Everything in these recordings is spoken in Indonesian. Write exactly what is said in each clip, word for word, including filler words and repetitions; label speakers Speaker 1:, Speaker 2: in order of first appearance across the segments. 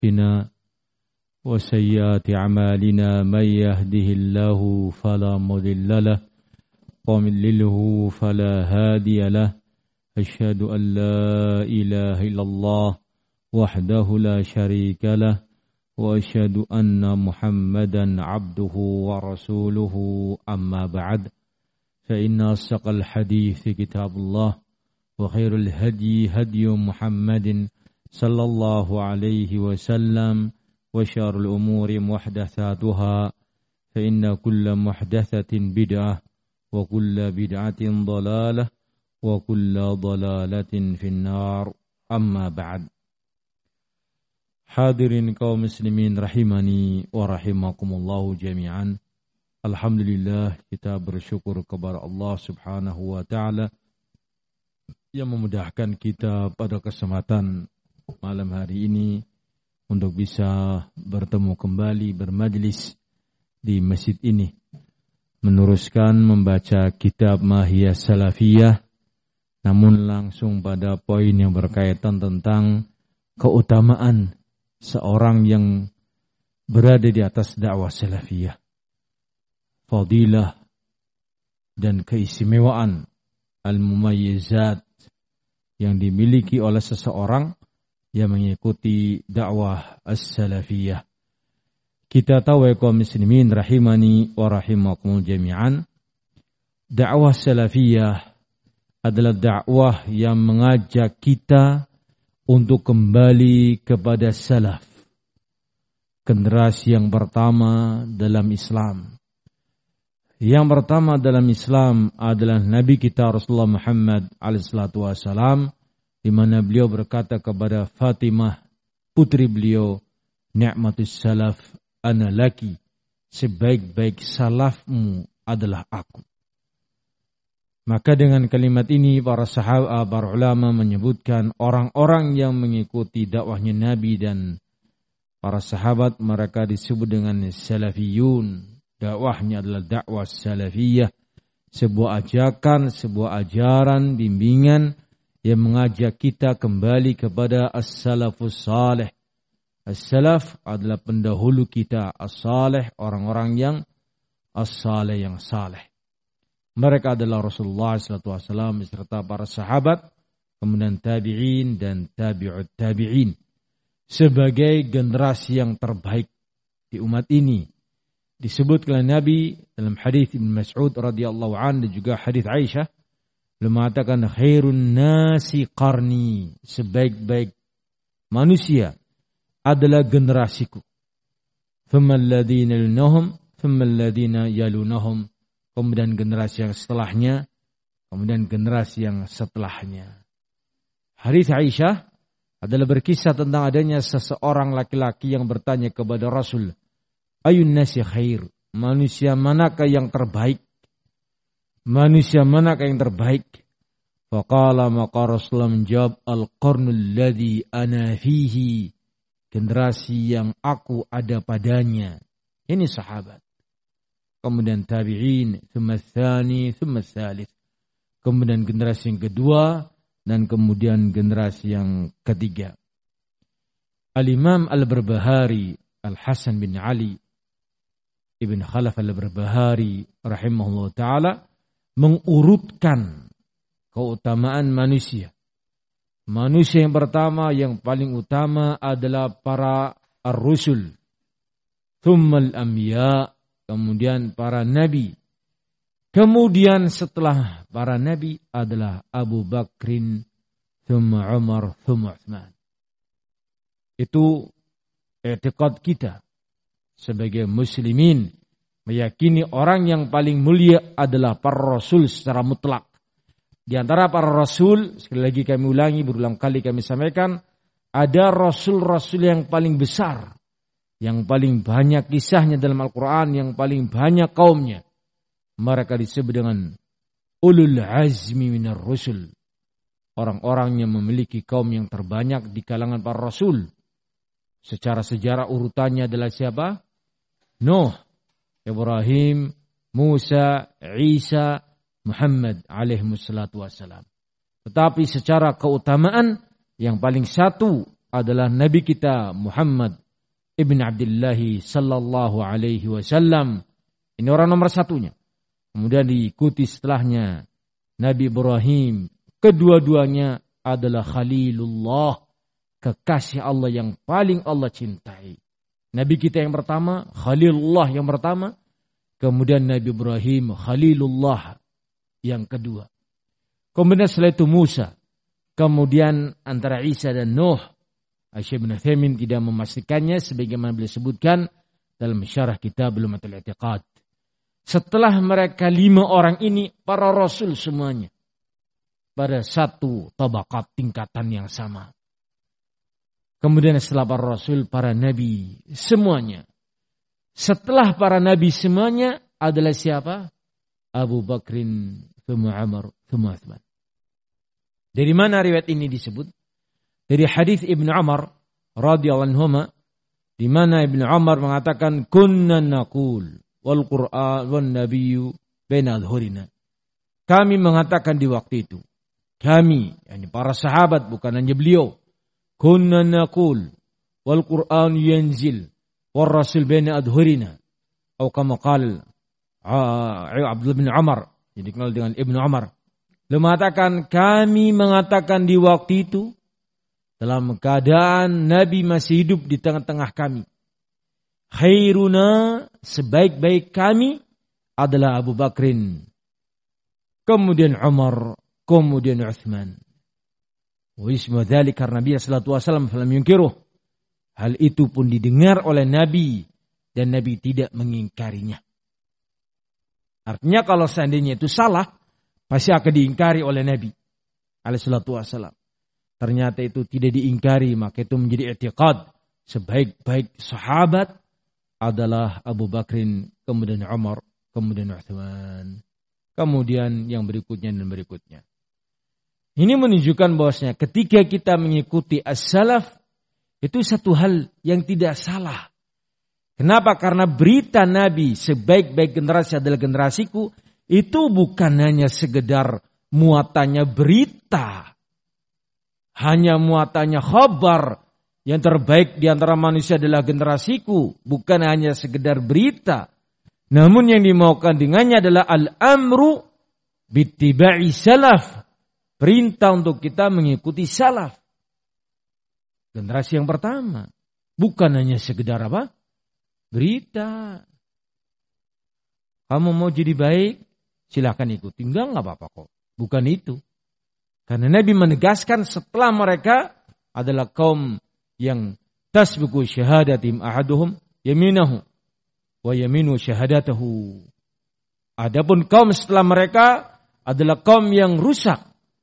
Speaker 1: أنفسنا وسيئات أعمالنا من يهده الله فلا مضل له ومن يضلله فلا هادي له أشهد أن لا إله إلا الله وحده لا شريك له وأشهد أن محمدا عبده ورسوله أما بعد فإن أصدق الحديث كتاب الله وخير الهدي هدي محمد صلى الله عليه وسلم وشر الأمور محدثاتها فإن كل محدثة بدعة وكل بدعة ضلالة وكل ضلالة في النار أما بعد. Hadirin kaum muslimin rahimani wa rahimakumullahu jami'an. Alhamdulillah, kita bersyukur kepada Allah Subhanahu wa taala yang memudahkan kita pada kesempatan malam hari ini untuk bisa bertemu kembali bermajlis di masjid ini, meneruskan membaca kitab Mahiyah Salafiyah, namun langsung pada poin yang berkaitan tentang keutamaan seorang yang berada di atas dakwah salafiyah, fadilah dan keistimewaan al-mumayyizat yang dimiliki oleh seseorang yang mengikuti dakwah as-salafiyah. Kita tahu ya kaum muslimin rahimani wa rahimakumul jami'an, dakwah salafiyah adalah dakwah yang mengajak kita untuk kembali kepada salaf, generasi yang pertama dalam Islam. Yang pertama dalam Islam adalah Nabi kita Rasulullah Muhammad alaihi salatu wasalam, di mana beliau berkata kepada Fatimah, putri beliau, ni'matus salaf ana laki, sebaik-baik salafmu adalah aku. Maka dengan kalimat ini para sahabat, para ulama menyebutkan orang-orang yang mengikuti dakwahnya Nabi dan para sahabat, mereka disebut dengan salafiyun. Dakwahnya adalah dakwah salafiyah, sebuah ajakan, sebuah ajaran, bimbingan yang mengajak kita kembali kepada as-salafus salih. As-salaf adalah pendahulu kita, as-salih, orang-orang yang as-salih, yang saleh. Mereka adalah Rasulullah shallallahu alaihi wasallam beserta para sahabat, kemudian tabi'in dan tabi'ut tabi'in, sebagai generasi yang terbaik di umat ini. Disebutkan Nabi dalam hadis Ibnu Mas'ud radhiyallahu anhu dan juga hadis Aisyah, beliau mengatakan khairun nasi qarni, sebaik-baik manusia adalah generasiku. Thumma alladhina yalunahum, thumma alladhina yalunahum, kemudian generasi yang setelahnya, kemudian generasi yang setelahnya. Hadis Aisyah adalah berkisah tentang adanya seseorang laki-laki yang bertanya kepada Rasul, ayun nasi khair, manusia manakah yang terbaik? Manusia manakah yang terbaik? Faqala, maka Rasulullah menjawab, al-qarnul ladzi ana fihi, generasi yang aku ada padanya. Ini sahabat. Kemudian tabi'in, thumma tsani, thumma tsalits. Kemudian generasi yang kedua, dan kemudian generasi yang ketiga. Al-Imam Al-Barbahari, Al-Hasan bin Ali Ibn Khalaf Al-Barbahari rahimahullah ta'ala mengurutkan keutamaan manusia. Manusia yang pertama, yang paling utama adalah para ar-rusul, thumma al-anbiya, kemudian para nabi. Kemudian setelah para nabi adalah Abu Bakrin, thumma Umar, thumma Uthman. Itu i'tiqad kita sebagai muslimin, meyakini orang yang paling mulia adalah para rasul secara mutlak. Di antara para rasul, sekali lagi kami ulangi, berulang kali kami sampaikan, ada rasul-rasul yang paling besar, yang paling banyak kisahnya dalam Al-Quran, yang paling banyak kaumnya. Mereka disebut dengan ulul azmi minar rusul, orang-orang yang memiliki kaum yang terbanyak di kalangan para rasul. Secara sejarah urutannya adalah siapa? Nuh, Ibrahim, Musa, Isa, Muhammad alaihi wassalatu wassalam. Tetapi secara keutamaan yang paling satu adalah Nabi kita Muhammad ibn Abdullah sallallahu alaihi wasallam. Ini orang nomor satunya. Kemudian diikuti setelahnya Nabi Ibrahim. Kedua-duanya adalah Khalilullah, kekasih Allah yang paling Allah cintai. Nabi kita yang pertama, Khalilullah yang pertama. Kemudian Nabi Ibrahim, Khalilullah yang kedua. Kemudian setelah itu Musa. Kemudian antara Isa dan Nuh. Syekh Ibnu Utsaimin tidak memastikannya sebagaimana beliau sebutkan dalam syarah kitab Lumatul I'tiqad. Setelah mereka lima orang ini, para rasul semuanya pada satu tabaqat tingkatan yang sama. Kemudian setelah para rasul, para nabi semuanya. Setelah para nabi semuanya adalah siapa? Abu Bakrin, thumma Umar, thumma Utsman. Dari mana riwayat ini disebut? Dari hadis Ibnu Umar radhiyallahu anhuma, di mana Ibnu Umar mengatakan kunna naqul wal Qur'an wan nabiyyu baina adhurina. Kami mengatakan di waktu itu, kami, yakni para sahabat, bukan hanya beliau, kunna naqul wal Qur'an yanzil wal rasul baina adhurina. Atau kama qala Abdullah bin Umar, jadi dikenal dengan Ibnu Umar. Beliau mengatakan kami mengatakan di waktu itu dalam keadaan Nabi masih hidup di tengah-tengah kami. Khairuna, sebaik-baik kami adalah Abu Bakrin. Kemudian Umar, kemudian Utsman. Wa ismu dzalika Nabi sallallahu alaihi wasallam falam yunkiruh. Hal itu pun didengar oleh Nabi dan Nabi tidak mengingkarinya. Artinya kalau seandainya itu salah, pasti akan diingkari oleh Nabi alaihi salatu wasallam. Ternyata itu tidak diingkari, maka itu menjadi i'tiqad. Sebaik-baik sahabat adalah Abu Bakrin, kemudian Umar, kemudian Utsman. Kemudian yang berikutnya dan berikutnya. Ini menunjukkan bahwasanya ketika kita mengikuti as-salaf, itu satu hal yang tidak salah. Kenapa? Karena berita Nabi sebaik-baik generasi adalah generasiku, itu bukan hanya sekedar muatannya berita. Hanya muatannya khabar, yang terbaik di antara manusia adalah generasiku, bukan hanya sekedar berita. Namun yang dimaukan dengannya adalah al-amru bittiba'i salaf. Perintah untuk kita mengikuti salaf. Generasi yang pertama. Bukan hanya sekedar apa? Berita. Kamu mau jadi baik, silakan ikuti. Enggak, enggak apa-apa kok. Bukan itu. Karena Nabi menegaskan setelah mereka adalah kaum yang tasbiqu syahadatim ahaduhum yaminahu wa yaminu syahadatahu. Adapun kaum setelah mereka adalah kaum yang rusak.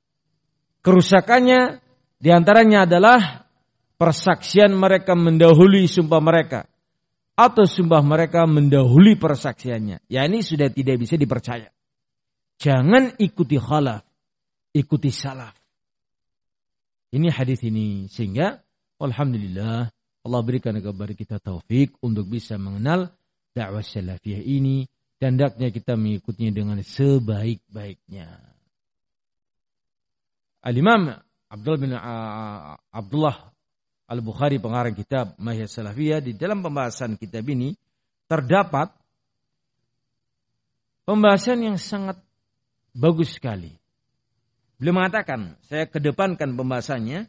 Speaker 1: Kerusakannya diantaranya adalah persaksian mereka mendahului sumpah mereka. Atau sumpah mereka mendahului persaksiannya. Ya ini sudah tidak bisa dipercaya. Jangan ikuti khalaf. Ikuti salaf. Ini hadis ini. Sehingga alhamdulillah Allah berikan kepada kita taufik untuk bisa mengenal dakwah salafiyah ini. Dan hendaknya kita mengikutinya dengan sebaik-baiknya. Al-Imam Abdullah bin uh, Abdullah Al-Bukhari pengarang kitab Mahya Salafiyah, di dalam pembahasan kitab ini terdapat pembahasan yang sangat bagus sekali. Beliau mengatakan, saya kedepankan pembahasannya.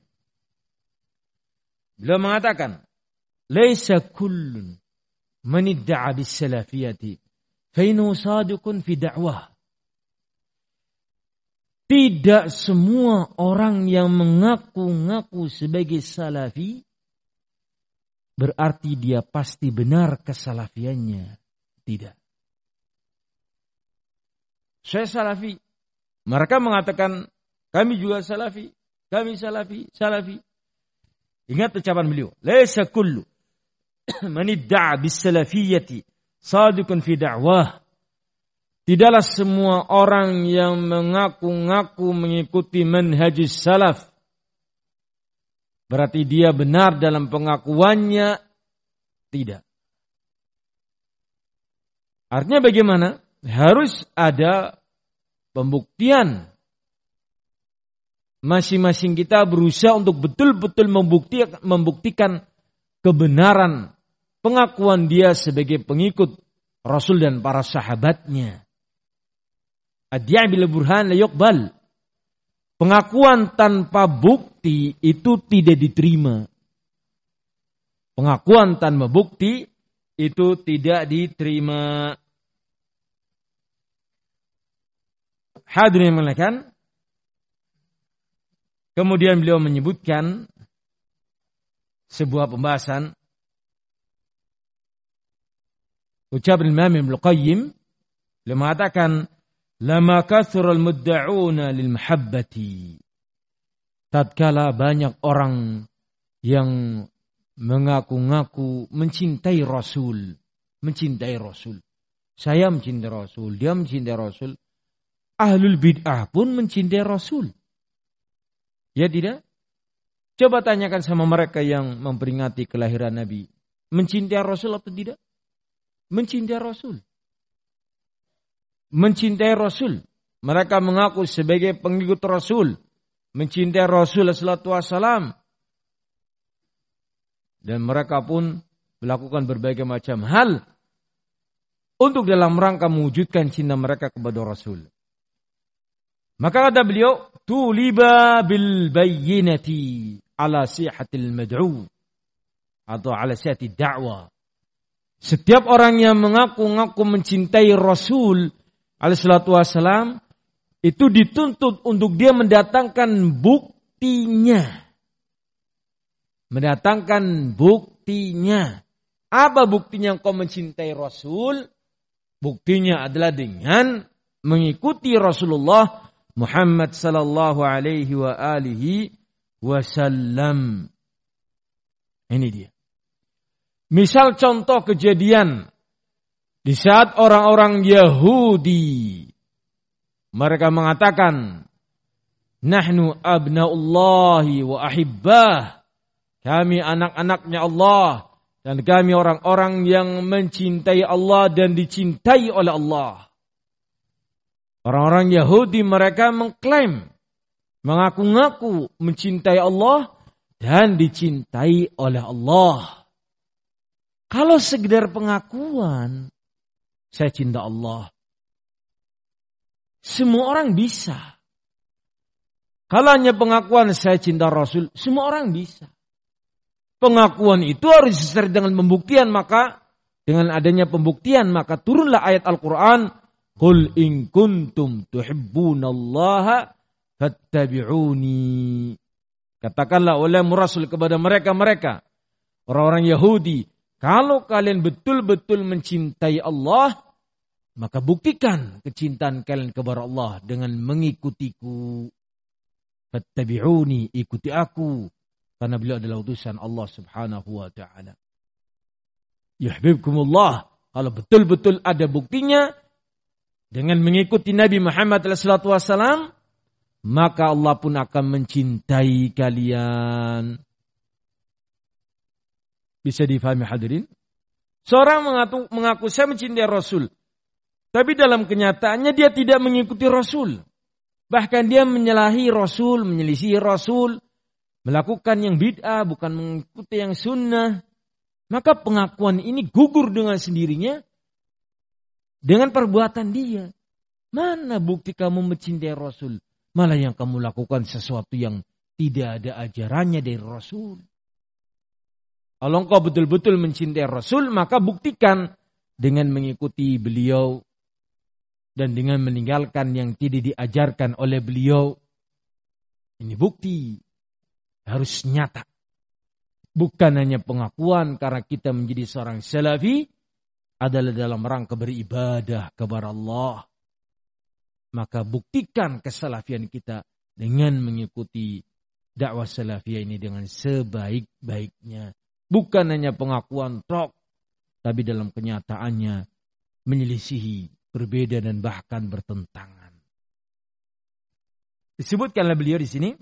Speaker 1: Beliau mengatakan, "Laisa kullun man idda'a bis-salafiyati fa innahu sadiqun fi da'wah." Tidak semua orang yang mengaku-ngaku sebagai salafi berarti dia pasti benar kesalafiannya. Tidak. Saya salafi. Mereka mengatakan, kami juga salafi, kami salafi, salafi. Ingat ucapan beliau, laisa kullu man idda'a bis-salafiyyati sadiqun fi da'wah. Tidaklah semua orang yang mengaku-ngaku mengikuti manhajus salaf berarti dia benar dalam pengakuannya. Tidak. Artinya bagaimana? Harus ada pembuktian masing-masing kita berusaha untuk betul-betul membuktikan, membuktikan kebenaran pengakuan dia sebagai pengikut Rasul dan para sahabatnya. Ad-di'a bil burhan la yuqbal. Pengakuan tanpa bukti itu tidak diterima. Pengakuan tanpa bukti itu tidak diterima. Hadirin mengatakan, kemudian beliau menyebutkan sebuah pembahasan ucapan Imam Ibnu Qayyim, beliau mengatakan, lama kathural mudda'una lil mahabbati. Tatkala banyak orang yang mengaku-ngaku mencintai Rasul, mencintai Rasul. Saya mencintai Rasul, dia mencintai Rasul. Ahlul bid'ah pun mencintai Rasul. Ya tidak? Coba tanyakan sama mereka yang memperingati kelahiran Nabi. Mencintai Rasul atau tidak? Mencintai Rasul. Mencintai Rasul. Mereka mengaku sebagai pengikut Rasul. Mencintai Rasul sallallahu alaihi wasallam. Dan mereka pun melakukan berbagai macam hal untuk dalam rangka mewujudkan cinta mereka kepada Rasul. Maka kata beliau, tuliba bil bayyinati ala sihatil mad'u atau ala sihati da'wa. Setiap orang yang mengaku-ngaku mencintai Rasul alaihi salatu wassalam itu dituntut untuk dia mendatangkan buktinya. Mendatangkan buktinya. Apa buktinya engkau mencintai Rasul? Buktinya adalah dengan mengikuti Rasulullah Muhammad sallallahu alaihi wa alihi wasallam. Ini dia. Misal contoh kejadian di saat orang-orang Yahudi mereka mengatakan, nahnu abnaullahi wa ahibbah. Kami anak-anaknya Allah dan kami orang-orang yang mencintai Allah dan dicintai oleh Allah. Orang-orang Yahudi mereka mengklaim, mengaku-ngaku mencintai Allah dan dicintai oleh Allah. Kalau sekedar pengakuan, saya cinta Allah, semua orang bisa. Kalau hanya pengakuan saya cinta Rasul, semua orang bisa. Pengakuan itu harus disertai dengan pembuktian, maka dengan adanya pembuktian maka turunlah ayat Al-Quran, qul in kuntum tuhibbunallaha fattabi'uni. Katakanlah oleh Rasul kepada mereka-mereka, orang-orang Yahudi, kalau kalian betul-betul mencintai Allah, maka buktikan kecintaan kalian kepada Allah dengan mengikutiku. Fattabi'uni, ikuti aku. Karena beliau adalah utusan Allah subhanahu wa ta'ala. Yuhibbukumullah. Kalau betul-betul ada buktinya, dengan mengikuti Nabi Muhammad sallallahu alaihi wasallam, maka Allah pun akan mencintai kalian. Bisa difahami hadirin? Seorang mengaku, mengaku saya mencintai Rasul. Tapi dalam kenyataannya dia tidak mengikuti Rasul. Bahkan dia menyalahi Rasul, menyelisihi Rasul. Melakukan yang bid'ah, bukan mengikuti yang sunnah. Maka pengakuan ini gugur dengan sendirinya. Dengan perbuatan dia. Mana bukti kamu mencintai Rasul? Malah yang kamu lakukan sesuatu yang tidak ada ajarannya dari Rasul. Kalau engkau betul-betul mencintai Rasul, maka buktikan dengan mengikuti beliau. Dan dengan meninggalkan yang tidak diajarkan oleh beliau. Ini bukti. Harus nyata. Bukan hanya pengakuan karena kita menjadi seorang salafi adalah dalam rangka beribadah kepada Allah. Maka buktikan kesalafian kita dengan mengikuti dakwah salafiyah ini dengan sebaik-baiknya. Bukan hanya pengakuan tok, tapi dalam kenyataannya menyelisihi, berbeda dan bahkan bertentangan. Disebutkanlah beliau di sini.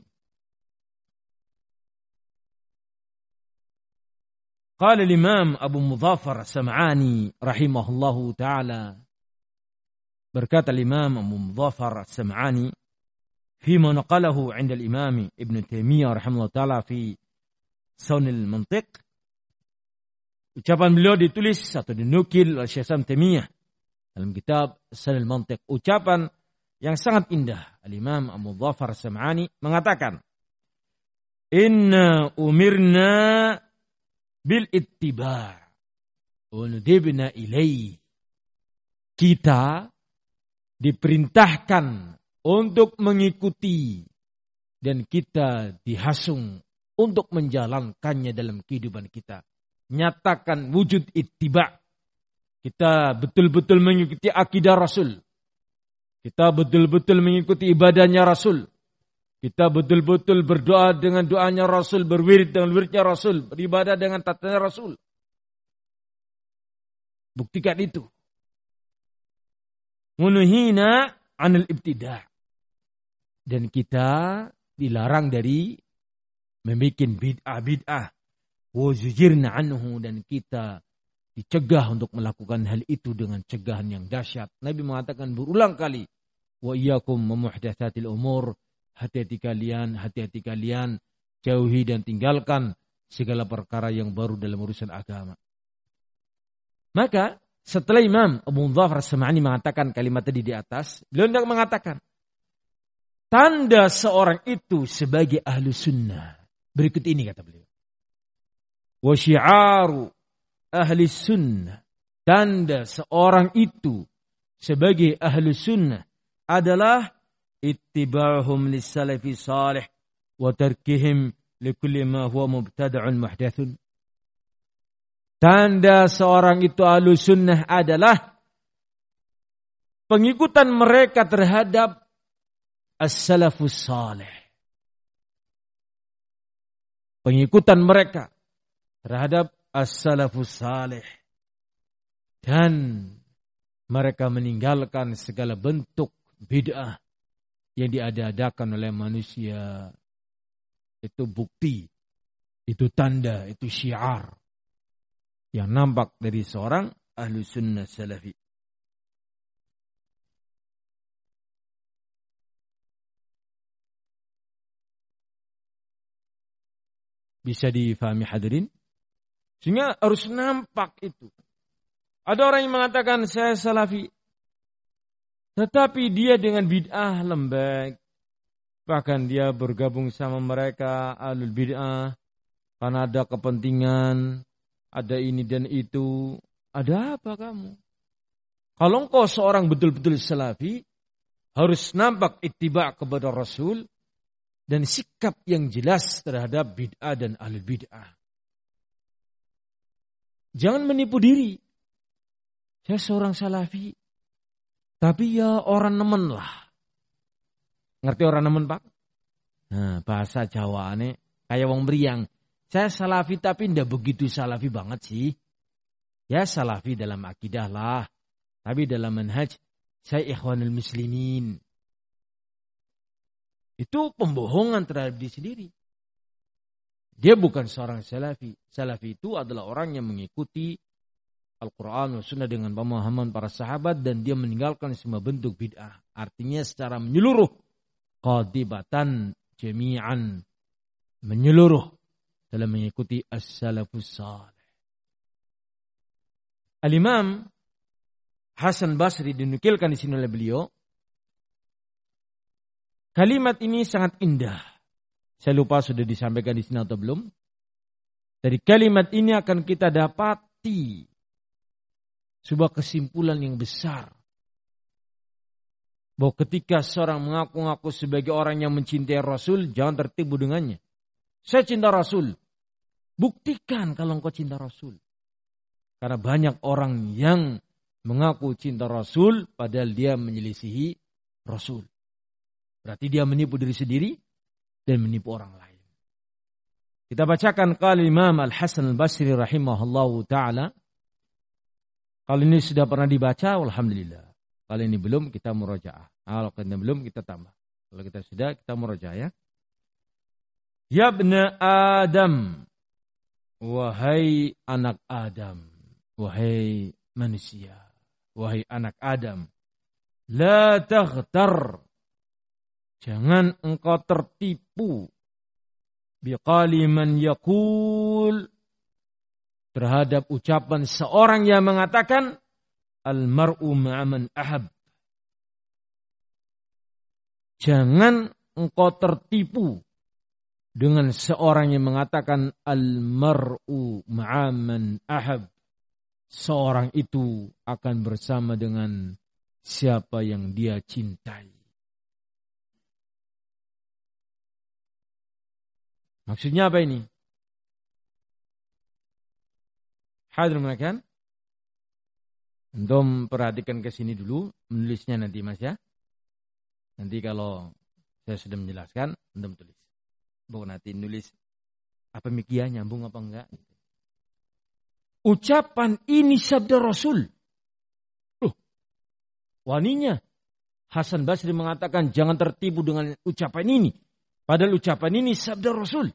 Speaker 1: Qala al-Imam Abu Mudhafar As-Sam'ani rahimahullahu ta'ala. Berkata al-Imam Abu Mudhafar As-Sam'ani fima naqalahu 'inda al-Imam Ibn Taimiyah rahimahullah taala fi Saunil Mantiq. Ucapan beliau ditulis atau dinukil oleh Syekh Ibn Taimiyah dalam kitab Saunil Mantiq. Ucapan yang sangat indah. Al-Imam Abu Dhafar As-Sam'ani mengatakan, "Inna umirna bil ittiba' wa nudibna ilaihi." Kita diperintahkan untuk mengikuti dan kita dihasung untuk menjalankannya dalam kehidupan kita. Nyatakan wujud ittiba'. Kita betul-betul mengikuti akidah Rasul. Kita betul-betul mengikuti ibadahnya Rasul. Kita betul-betul berdoa dengan doanya Rasul, berwirid dengan wiridnya Rasul, beribadah dengan tatanya Rasul. Buktikan itu. Munuhina anil ibtidah. Dan kita dilarang dari membuat bid'ah-bid'ah. Wazujirna anhu, dan kita dicegah untuk melakukan hal itu dengan cegahan yang dahsyat. Nabi mengatakan berulang kali, wa iyyakum memuhdatsatil umur, hati-hati kalian, hati-hati kalian, jauhi dan tinggalkan segala perkara yang baru dalam urusan agama. Maka setelah Imam Abu Dhafar As-Sam'ani mengatakan kalimat tadi di atas, beliau hendak mengatakan tanda seorang itu sebagai ahlu sunnah. Berikut ini kata beliau. Wa syi'aru ahli sunnah. Tanda seorang itu sebagai ahlu sunnah adalah ittiba'uhum lis-salafi salih wa tarkihim likulli ma huwa mubtada'un muhdathun. Tanda seorang itu ahlu sunnah adalah pengikutan mereka terhadap as-salafus salih. Pengikutan mereka terhadap as-salafus salih. Dan mereka meninggalkan segala bentuk bid'ah yang diada-adakan oleh manusia. Itu bukti, itu tanda, itu syiar yang nampak dari seorang ahlu sunnah salafi. Bisa difahami hadirin? Sehingga harus nampak itu. Ada orang yang mengatakan saya salafi, tetapi dia dengan bid'ah lembek. Bahkan dia bergabung sama mereka ahlul bid'ah karena ada kepentingan, ada ini dan itu. Ada apa kamu? Kalau engkau seorang betul-betul salafi, harus nampak ittiba' kepada Rasul dan sikap yang jelas terhadap bid'ah dan ahlul bid'ah. Jangan menipu diri. Saya seorang salafi, tapi ya orang nemen lah. Ngerti orang nemen, Pak? Nah, bahasa Jawaane kayak wong mriyang. Saya salafi tapi ndak begitu salafi banget sih. Ya salafi dalam akidah lah. Tapi dalam manhaj saya ikhwanul muslimin. Itu pembohongan terhadap diri sendiri. Dia bukan seorang salafi. Salafi itu adalah orang yang mengikuti Al-Quran dan Sunnah dengan pemahaman para sahabat dan dia meninggalkan semua bentuk bid'ah. Artinya secara menyeluruh, qadibatan jami'an, menyeluruh dalam mengikuti as-salafus salih. Al-Imam Hasan Basri dinukilkan di sini oleh beliau. Kalimat ini sangat indah. Saya lupa sudah disampaikan di sini atau belum. Dari kalimat ini akan kita dapati sebuah kesimpulan yang besar. Bahwa ketika seorang mengaku-ngaku sebagai orang yang mencintai Rasul, jangan tertipu dengannya. Saya cinta Rasul. Buktikan kalau engkau cinta Rasul. Karena banyak orang yang mengaku cinta Rasul, padahal dia menyelisihi Rasul. Berarti dia menipu diri sendiri dan menipu orang lain. Kita bacakan qala Imam Al-Hasan Al-Basri rahimahullahu ta'ala. Kalau ini sudah pernah dibaca, alhamdulillah. Kalau ini belum, kita murajaah. Kalau ini belum, kita tambah. Kalau kita sudah, kita murajaah ya. Ya bna Adam, wahai anak Adam, wahai manusia, wahai anak Adam, la taghtar, Jangan engkau tertipu biqali man yaqul, terhadap ucapan seorang yang mengatakan al-mar'u ma'a man ahab. Jangan engkau tertipu dengan seorang yang mengatakan al-mar'u ma'a man ahab. Seorang itu akan bersama dengan siapa yang dia cintai. Maksudnya apa ini? Hadir mereka. Antum perhatikan ke sini dulu, menulisnya nanti Mas ya. Nanti kalau saya sudah menjelaskan, antum tulis. Bukan nanti nulis apa mikia nyambung apa enggak. Ucapan ini sabda Rasul. Loh, waninya Hasan Basri mengatakan jangan tertipu dengan ucapan ini. Padahal ucapan ini sabda Rasul.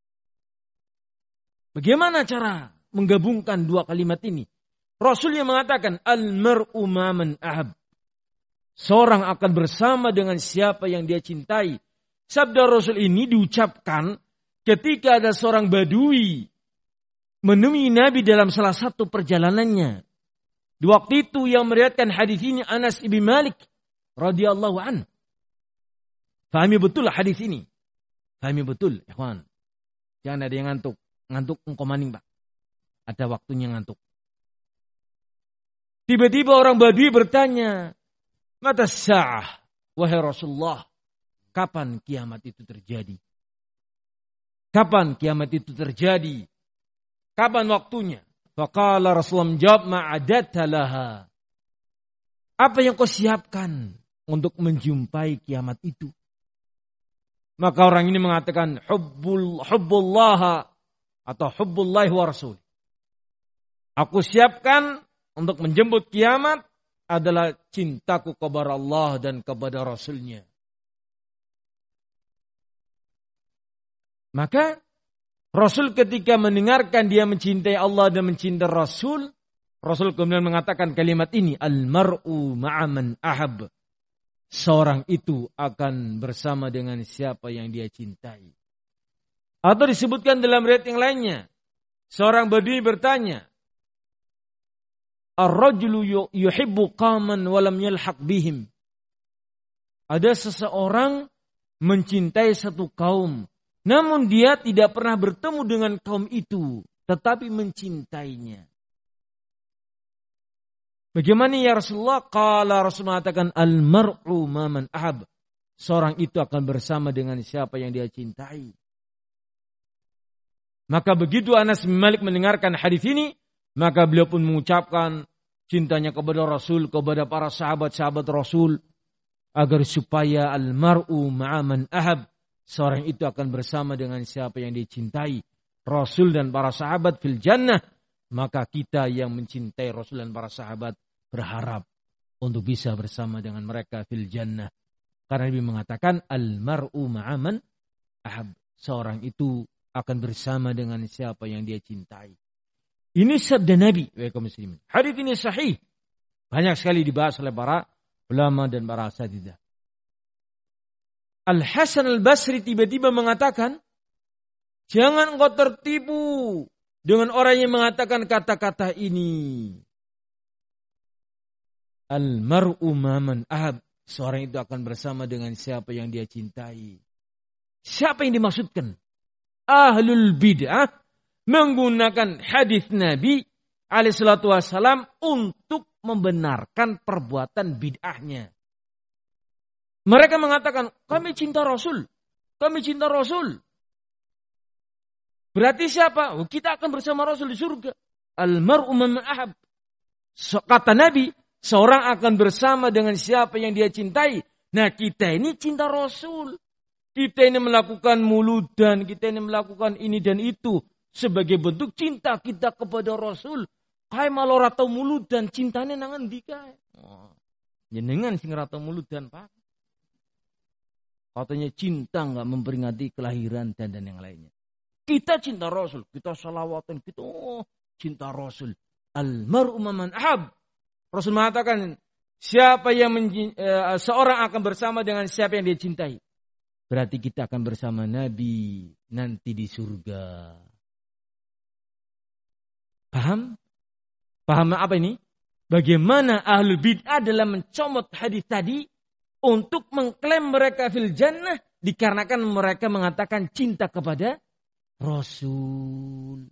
Speaker 1: Bagaimana cara menggabungkan dua kalimat ini? Rasul yang mengatakan al-mar'u ma'aman ahab. Seorang akan bersama dengan siapa yang dia cintai. Sabda Rasul ini diucapkan ketika ada seorang badui menemui Nabi dalam salah satu perjalanannya. Di waktu itu yang meriwayatkan hadis ini Anas ibn Malik radhiyallahu anhu. Fahami betul hadis ini. Fahami betul, ikhwan. Jangan ada yang ngantuk. Ngantuk engkau maning, Pak. Ada waktunya ngantuk. Tiba-tiba orang Badui bertanya, "Mata sa'ah, wahai Rasulullah, kapan kiamat itu terjadi? Kapan kiamat itu terjadi? Kapan waktunya?" Faqala Rasulullah menjawab, "Ma'adatta laha." Apa yang kau siapkan untuk menjumpai kiamat itu? Maka orang ini mengatakan hubbul hubbullah atau hubbullahi wa rasul. Aku siapkan untuk menjemput kiamat adalah cintaku kepada Allah dan kepada Rasulnya. Maka Rasul ketika mendengarkan dia mencintai Allah dan mencintai Rasul, Rasul kemudian mengatakan kalimat ini, al-mar'u ma'aman ahab. Seorang itu akan bersama dengan siapa yang dia cintai. Atau disebutkan dalam riwayat yang lainnya, seorang Badui bertanya, ar-rajulu yuhibbu qaman wa lam yalhaq bihim. Ada seseorang mencintai satu kaum, namun dia tidak pernah bertemu dengan kaum itu, tetapi mencintainya. Bagaimana ya Rasulullah? Qala Rasul mengatakan al-mar'u maman ahab. Seorang itu akan bersama dengan siapa yang dia cintai. Maka begitu Anas bin Malik mendengarkan hadis ini, maka beliau pun mengucapkan cintanya kepada Rasul, kepada para sahabat-sahabat Rasul, agar supaya al-mar'u ma'aman ahab. Seorang itu akan bersama dengan siapa yang dia cintai. Rasul dan para sahabat fil jannah. Maka kita yang mencintai Rasul dan para sahabat berharap untuk bisa bersama dengan mereka fil jannah. Karena Nabi mengatakan al-mar'u ma'aman ahab. Seorang itu akan bersama dengan siapa yang dia cintai. Ini sabda Nabi. Hadis ini sahih. Banyak sekali dibahas oleh para ulama dan para asatidzah. Al-Hasan al-Basri tiba-tiba mengatakan, jangan engkau tertipu dengan orang yang mengatakan kata-kata ini. Al-mar'u maman ahab. Seorang itu akan bersama dengan siapa yang dia cintai. Siapa yang dimaksudkan? Ahlul bid'ah menggunakan hadis Nabi alaihi salatu wassalam untuk membenarkan perbuatan bid'ahnya. Mereka mengatakan, kami cinta Rasul. Kami cinta Rasul. Berarti siapa? Oh, kita akan bersama Rasul di surga. Al-mar'u man ahab. So, kata Nabi, seorang akan bersama dengan siapa yang dia cintai. Nah, kita ini cinta Rasul. Kita ini melakukan muludan, kita ini melakukan ini dan itu sebagai bentuk cinta kita kepada Rasul. Kayak malah rata muludan, cintanya nangan dika. Oh, jenengan sing rata muludan, Pak. Katanya cinta enggak memperingati kelahiran dan dan yang lainnya. Kita cinta Rasul, kita salawatan, kita oh, cinta Rasul. Al-mar'u man ahab. Rasul mengatakan, siapa yang menj- uh, seorang akan bersama dengan siapa yang dia cintai. berarti kita akan bersama Nabi nanti di surga. Paham? Paham apa ini? Bagaimana ahlul bid'ah dalam mencomot hadis tadi untuk mengklaim mereka fil jannah dikarenakan mereka mengatakan cinta kepada Rasul.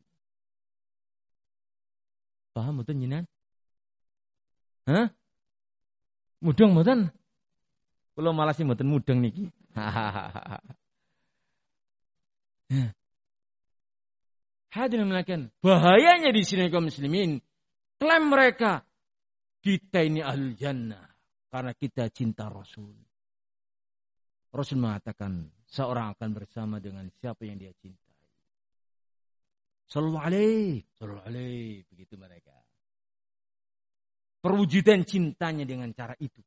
Speaker 1: Paham betul jenengan? Hah? Mudeng mboten? Kula malah sing mboten mudeng niki. Hadirin melakukan bahayanya di sini kaum muslimin. Klaim mereka kita ini ahlul jannah karena kita cinta Rasul. Rasul mengatakan seorang akan bersama dengan siapa yang dia cintai. Sallallahu alaihi, sallallahu alaihi, begitu mereka. Perwujudan cintanya dengan cara itu.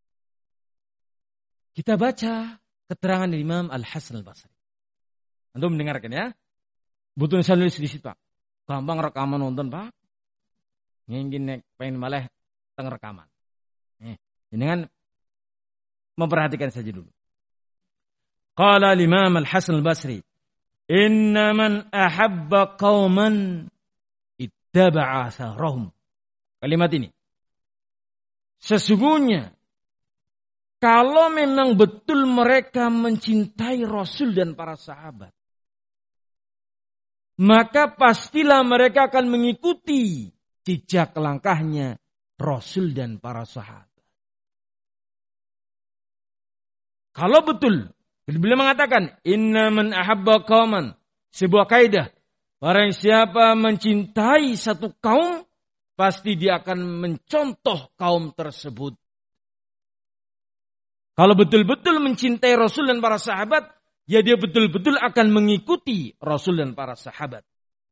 Speaker 1: Kita baca keterangan dari Imam Al-Hasan Al-Basri. Anda mendengarkan ya? Butuh saya nulis di situ, Pak. Gampang rekaman nonton, Pak. Ngingin pengen malah teng rekaman. Eh, dengan memperhatikan saja dulu. Qala Imam Al-Hasan Al-Basri, "Inna man ahabba qauman ittaba'a atharahum." Kalimat ini. Sesungguhnya kalau memang betul mereka mencintai Rasul dan para sahabat, maka pastilah mereka akan mengikuti jejak langkahnya Rasul dan para sahabat. Kalau betul, beliau mengatakan, inna man ahabba qauman, sebuah kaidah, barang siapa mencintai satu kaum, pasti dia akan mencontoh kaum tersebut. Kalau betul-betul mencintai Rasul dan para sahabat, ya dia betul-betul akan mengikuti Rasul dan para sahabat.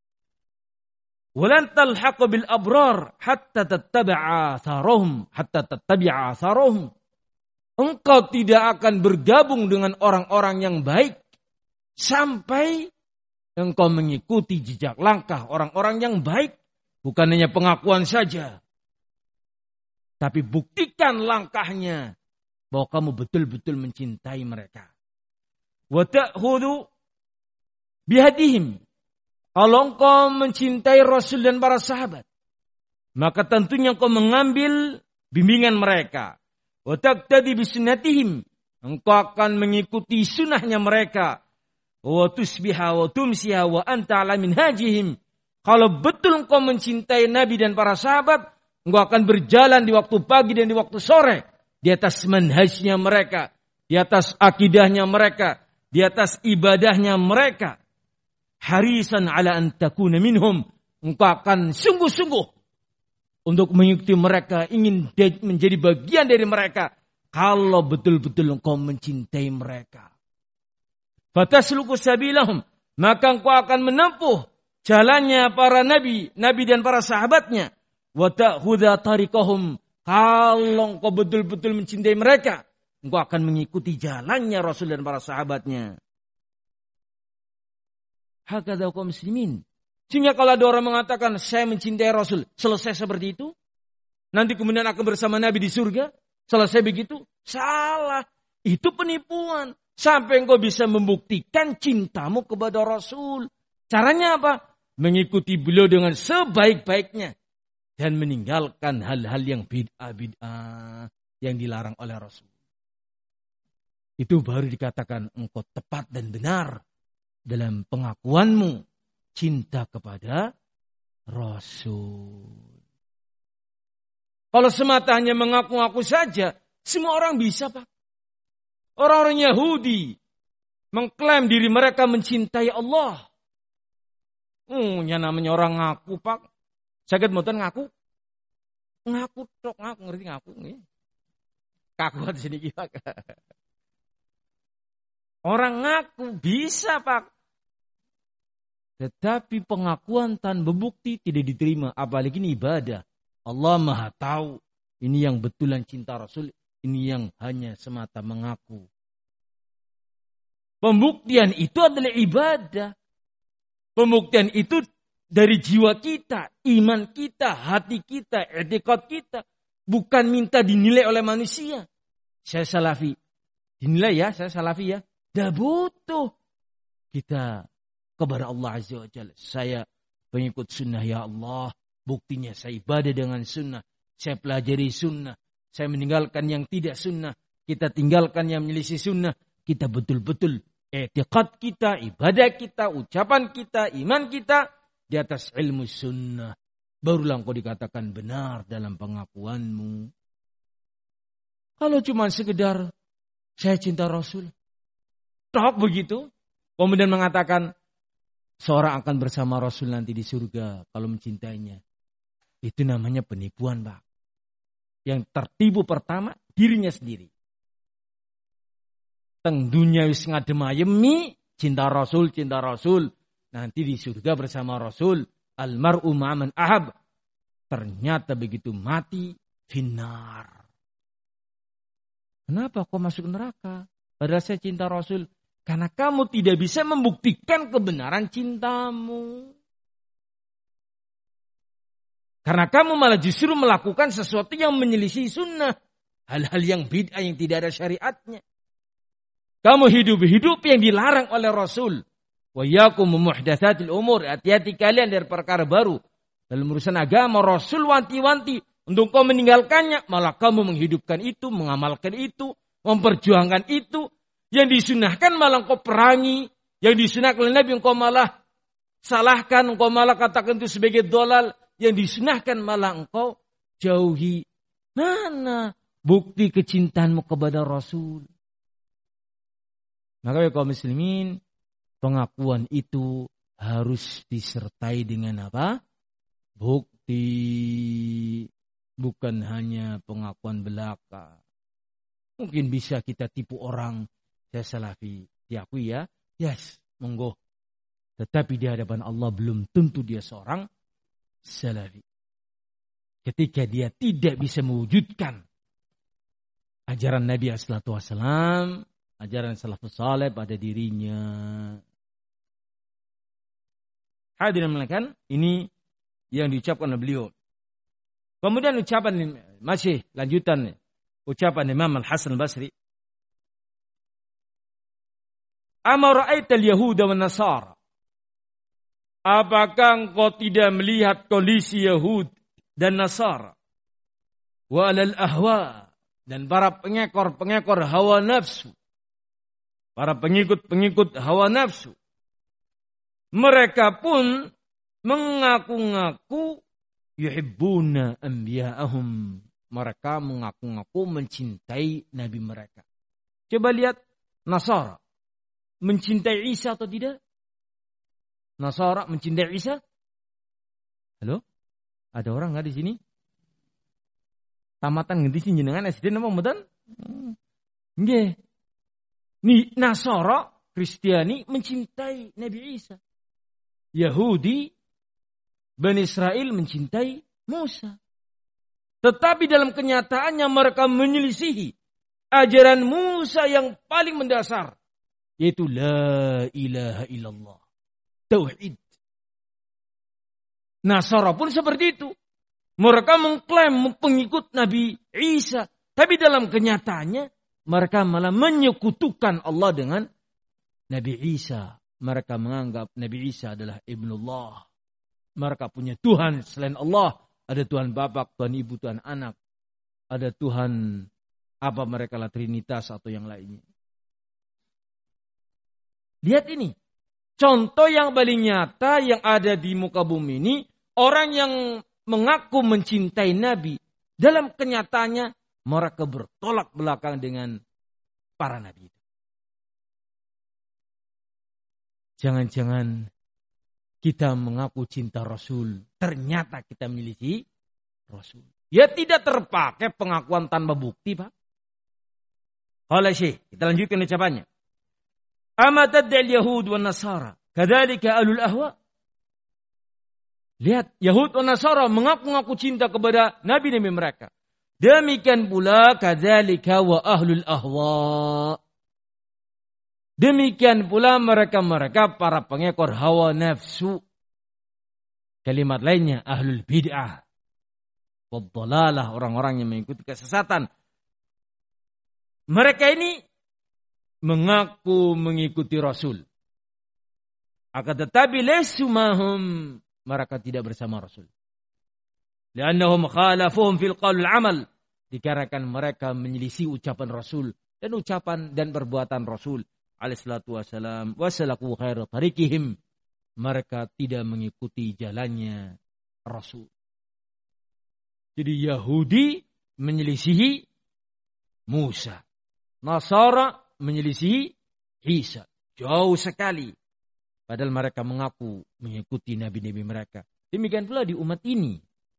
Speaker 1: Walan talhaqu bil abrar hatta tattabi'a atharahum hatta tattabi'a atharahum. Engkau tidak akan bergabung dengan orang-orang yang baik sampai engkau mengikuti jejak langkah orang-orang yang baik. Bukan hanya pengakuan saja, tapi buktikan langkahnya bahwa kamu betul-betul mencintai mereka. Wa ta'khudhu bihadihim. Kalau engkau mencintai Rasul dan para sahabat, maka tentunya engkau mengambil bimbingan mereka. Wa taqtadi bi sunnatihim. Engkau akan mengikuti sunnahnya mereka. Wa tusbiha wa tumsiha wa anta ala minhajihim. Kalau betul engkau mencintai Nabi dan para sahabat, engkau akan berjalan di waktu pagi dan di waktu sore di atas manhajnya mereka, di atas akidahnya mereka, di atas ibadahnya mereka. Harisan ala an takuna minhum. Engkau akan sungguh-sungguh untuk mengikuti mereka, ingin menjadi bagian dari mereka. Kalau betul-betul engkau mencintai mereka. Fatasluku sabilahum. Maka engkau akan menempuh jalannya para nabi, nabi dan para sahabatnya. Wa ta'khudha tariqahum. Kalau engkau betul-betul mencintai mereka, engkau akan mengikuti jalannya Rasul dan para sahabatnya. Hakadha kaum muslimin. Sehingga kalau ada orang mengatakan saya mencintai Rasul, selesai seperti itu, nanti kemudian akan bersama Nabi di surga, selesai begitu, salah. Itu penipuan. Sampai engkau bisa membuktikan cintamu kepada Rasul. Caranya apa? Mengikuti beliau dengan sebaik-baiknya. Dan meninggalkan hal-hal yang bid'ah-bid'ah yang dilarang oleh Rasul. Itu baru dikatakan engkau tepat dan benar dalam pengakuanmu cinta kepada Rasul. Kalau semata hanya mengaku-ngaku saja, semua orang bisa, Pak. Orang-orang Yahudi mengklaim diri mereka mencintai Allah. Hmm, yang namanya orang ngaku, Pak. Sakit motor ngaku? Ngaku, tok ngaku, ngerti ngaku. Kaku di sini kita. Orang ngaku bisa, Pak. Tetapi pengakuan tanpa bukti tidak diterima. Apalagi ini ibadah. Allah Maha tahu. Ini yang betulan cinta Rasul. Ini yang hanya semata mengaku. Pembuktian itu adalah ibadah. Pembuktian itu dari jiwa kita, iman kita, hati kita, etikot kita. Bukan minta dinilai oleh manusia. Saya salafi. Dinilai ya, saya salafi ya. Tidak butuh kita kepada Allah Azza wa Jalla. Saya pengikut sunnah ya Allah. Buktinya saya ibadah dengan sunnah. Saya pelajari sunnah. Saya meninggalkan yang tidak sunnah. Kita tinggalkan yang menyelisih sunnah. Kita betul-betul i'tiqad kita, ibadah kita, ucapan kita, iman kita di atas ilmu sunnah. Barulah engkau dikatakan benar dalam pengakuanmu. Kalau cuma sekedar saya cinta Rasul. Tok begitu. Kemudian mengatakan seorang akan bersama Rasul nanti di surga kalau mencintainya. Itu namanya penipuan, Pak. Yang tertipu pertama dirinya sendiri. Teng dunia wis ngadem ayemi, cinta Rasul, cinta Rasul. Nanti di surga bersama Rasul. Almar'u ma'aman ahab. Ternyata begitu mati, finnar. Kenapa kau masuk neraka? Padahal saya cinta Rasul. Karena kamu tidak bisa membuktikan kebenaran cintamu. Karena kamu malah justru melakukan sesuatu yang menyelisih sunnah. Hal-hal yang bid'ah yang tidak ada syariatnya. Kamu hidup-hidup yang dilarang oleh Rasul. Wa yakum muhdatsatil umur. Hati-hati kalian dari perkara baru. Dalam urusan agama Rasul wanti-wanti. Untuk kau meninggalkannya. Malah kamu menghidupkan itu. Mengamalkan itu. Memperjuangkan itu. Yang disunahkan malah kau perangi. Yang disunahkan oleh Nabi engkau malah salahkan. Engkau malah katakan itu sebagai dolal. Yang disunahkan malah engkau jauhi. Mana bukti kecintaanmu kepada Rasul? Maka ya kaum muslimin, pengakuan itu harus disertai dengan apa? Bukti. Bukan hanya pengakuan belaka. Mungkin bisa kita tipu orang. Saya salafi. Diakui ya. Yes, monggo. Tetapi di hadapan Allah belum tentu dia seorang salafi. Ketika dia tidak bisa mewujudkan ajaran Nabi sallallahu alaihi wasallam, ajaran salafus saleh pada dirinya. Hadirin sekalian, ini yang diucapkan oleh beliau. Kemudian ucapan masih lanjutan ucapan Imam Al-Hasan Al-Basri. Ama ra'aita al-yahuda wan nasara? Apakah engkau tidak melihat kondisi Yahud dan Nasara? Wa alal ahwa, dan para pengekor-pengekor hawa nafsu. Para pengikut-pengikut hawa nafsu. Mereka pun mengaku-ngaku yuhibbuna anbiya'ahum. Mereka mengaku-ngaku mencintai nabi mereka. Coba lihat Nasara. Mencintai Isa atau tidak? Nasara mencintai Isa? Halo? Ada orang nggak di sini? Tamatan ngendi sih jenengan S D nama mboten? Nggih. Ni Nasara Kristiani mencintai Nabi Isa. Yahudi Bani Israel mencintai Musa. Tetapi dalam kenyataannya mereka menyelisihi ajaran Musa yang paling mendasar, yaitu la ilaha illallah. Tauhid. Nasara pun seperti itu. Mereka mengklaim pengikut Nabi Isa. Tapi dalam kenyataannya mereka malah menyekutukan Allah dengan Nabi Isa. Mereka menganggap Nabi Isa adalah Ibnullah. Mereka punya Tuhan selain Allah. Ada Tuhan Bapa, Tuhan Ibu, Tuhan Anak. Ada Tuhan apa mereka lah Trinitas atau yang lainnya. Lihat ini. Contoh yang paling nyata yang ada di muka bumi ini, orang yang mengaku mencintai Nabi, dalam kenyataannya mereka bertolak belakang dengan para Nabi. Jangan-jangan kita mengaku cinta Rasul, ternyata kita miliki Rasul. Ya tidak terpakai pengakuan tanpa bukti, Pak. Oleh Syekh, kita lanjutkan ucapannya. Ama tad'il Yahud wa Nasara, kadzalika ahlul ahwa. Lihat, Yahud dan Nasara mengaku-ngaku cinta kepada nabi-nabi mereka. Demikian pula kadzalika wa ahlul ahwa. Demikian pula mereka-mereka para pengekor hawa nafsu. Kalimat lainnya ahlul bid'ah. Waddalalah, orang-orang yang mengikuti kesesatan. Mereka ini mengaku mengikuti Rasul. Akan tetapi lesu mahum, mereka tidak bersama Rasul. Li'annahum khalafuhum fil qaul amal, dikarenakan mereka menyelisih ucapan Rasul dan ucapan dan perbuatan Rasul alaihi salatu wasalam. Wasalaku khairu tariqihim, mereka tidak mengikuti jalannya Rasul. Jadi Yahudi menyelisihi Musa, Nasara menyelisihi Isa. Jauh sekali. Padahal mereka mengaku mengikuti nabi-nabi mereka. Demikian pula di umat ini.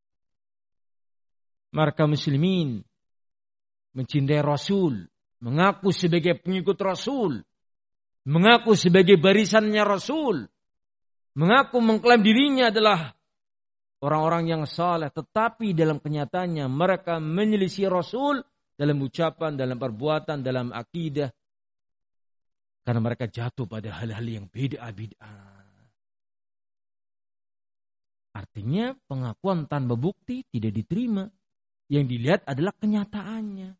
Speaker 1: Mereka muslimin mencintai Rasul, mengaku sebagai pengikut Rasul, mengaku sebagai barisannya Rasul, mengaku mengklaim dirinya adalah orang-orang yang saleh, tetapi dalam kenyataannya mereka menyelisih Rasul dalam ucapan, dalam perbuatan, dalam akidah. Karena mereka jatuh pada hal-hal yang bid'ah-bid'ah. Artinya pengakuan tanpa bukti tidak diterima. Yang dilihat adalah kenyataannya.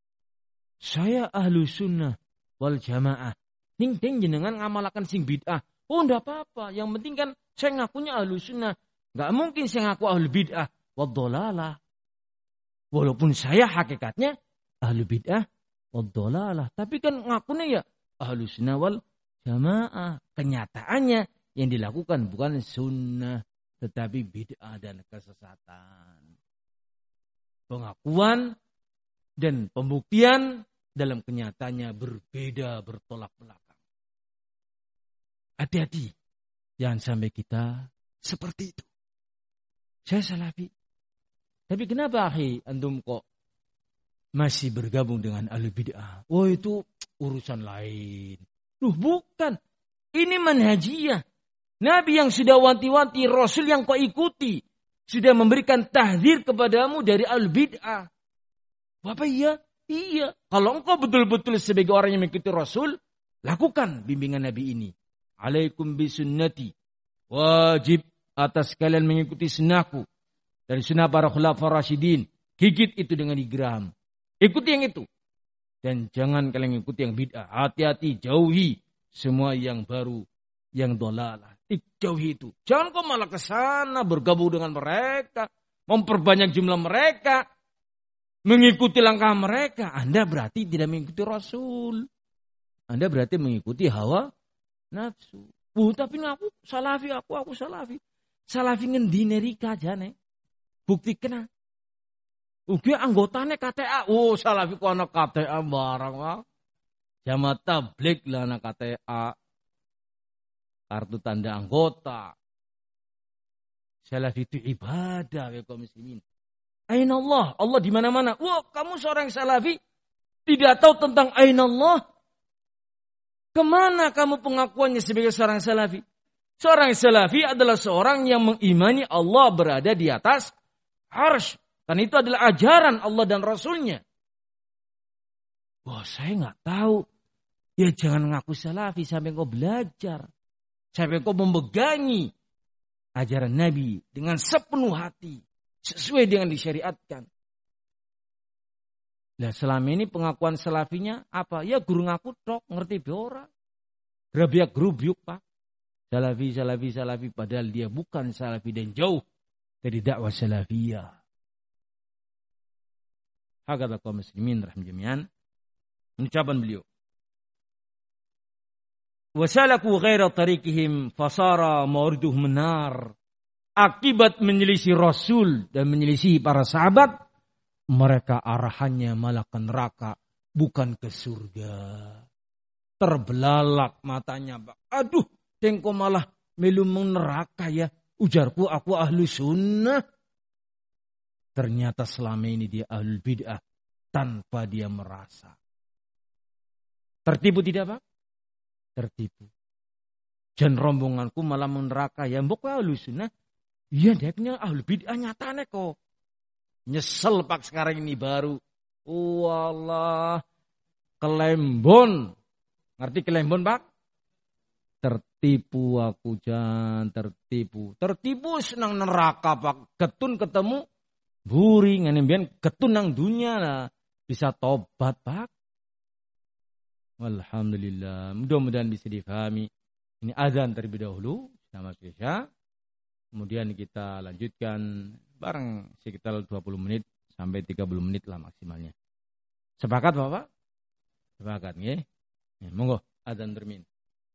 Speaker 1: Saya ahlu sunnah wal jamaah. Ning ding jenengan ngamalakan sing bid'ah. Oh enggak apa-apa. Yang penting kan saya ngakunya ahlu sunnah. Enggak mungkin saya ngaku ahlu bid'ah. Waddolalah. Walaupun saya hakikatnya ahlu bid'ah. Waddolalah. Tapi kan ngakunya ya ahlu sunnah wal jamaah. Kenyataannya yang dilakukan bukan sunnah. Tetapi bid'ah dan kesesatan. Pengakuan dan pembuktian dalam kenyataannya berbeda, bertolak belakang. Hati-hati. Jangan sampai kita seperti itu. Saya salafi. Tapi kenapa akhi antum kok masih bergabung dengan ahli bid'ah? Oh itu urusan lain. Duh bukan. Ini manhajiyah. Nabi yang sudah wanti-wanti, Rasul yang kau ikuti. Sudah memberikan tahdzir kepadamu dari al-bid'ah. Bapak iya? Iya. Kalau engkau betul-betul sebagai orang yang mengikuti Rasul, lakukan bimbingan Nabi ini. Alaikum bisunnati. Wajib atas kalian mengikuti sunnahku. Dari sunnah para khulafaur rasyidin. Gigit itu dengan digeram. Ikuti yang itu. Dan jangan kalian ikuti yang bid'ah. Hati-hati, jauhi semua yang baru, yang dolalah. Jauhi itu. Jangan kau malah ke sana bergabung dengan mereka, memperbanyak jumlah mereka, mengikuti langkah mereka. Anda berarti tidak mengikuti Rasul. Anda berarti mengikuti hawa nafsu. Uh, tapi aku salafi, aku aku salafi. Salafi ngendi nerika jane. Bukti kena. Ugi anggotane K T A. Oh, salafi ku ana K T A barang wae. Jamaah tabligh lah ana K T A. Kartu tanda anggota. Salafi itu ibadah ya kaum muslimin. Aina Allah? Allah di mana-mana. Wah, kamu seorang salafi tidak tahu tentang aina Allah? Kemana kamu pengakuannya sebagai seorang salafi? Seorang salafi adalah seorang yang mengimani Allah berada di atas arsy. Dan itu adalah ajaran Allah dan Rasulnya. Wah, saya nggak tahu. Ya jangan ngaku salafi sampai kau belajar. Sampai kau memegangi ajaran Nabi dengan sepenuh hati. Sesuai dengan disyariatkan. Nah selama ini pengakuan salafinya apa? Ya guru ngaku tok, ngerti biora. Grabiak grubyuk pak. Salafi, salafi, salafi. Padahal dia bukan salafi dan jauh dari dakwah salafiyah. Hakata kaum muslimin rahimahumullah. Ucapan beliau. Wasalaku ghaira tariqihim fasara mawriduhum nar. Akibat menyelisih Rasul dan menyelisih para sahabat, mereka arahannya malah ke neraka, bukan ke surga. Terbelalak matanya. Aduh, tengko malah melu neraka ya. Ujarku aku ahlu sunnah. Ternyata selama ini dia ahlul bid'ah tanpa dia merasa. Tertipu tidak Pak? Tertipu. Dan rombonganku malah meneraka. Ya mbok ahlu sunnah. Iya dia punya ahlu bid'ah nyatane kok. Nyesel Pak sekarang ini baru. Wallah. Kelembon. Ngerti kelembon Pak? Tertipu aku Jan. Tertipu. Tertipu senang neraka Pak. Ketun ketemu. Buri. Nganimbian ketun nang dunia lah. Bisa tobat Pak. Alhamdulillah. Mudah-mudahan bisa difahami. Ini azan terlebih dahulu. Nama Isya. Kemudian kita lanjutkan bareng sekitar dua puluh menit sampai tiga puluh menit lah maksimalnya. Sepakat Bapak? Sepakat nggih? Ya, monggo azan termin.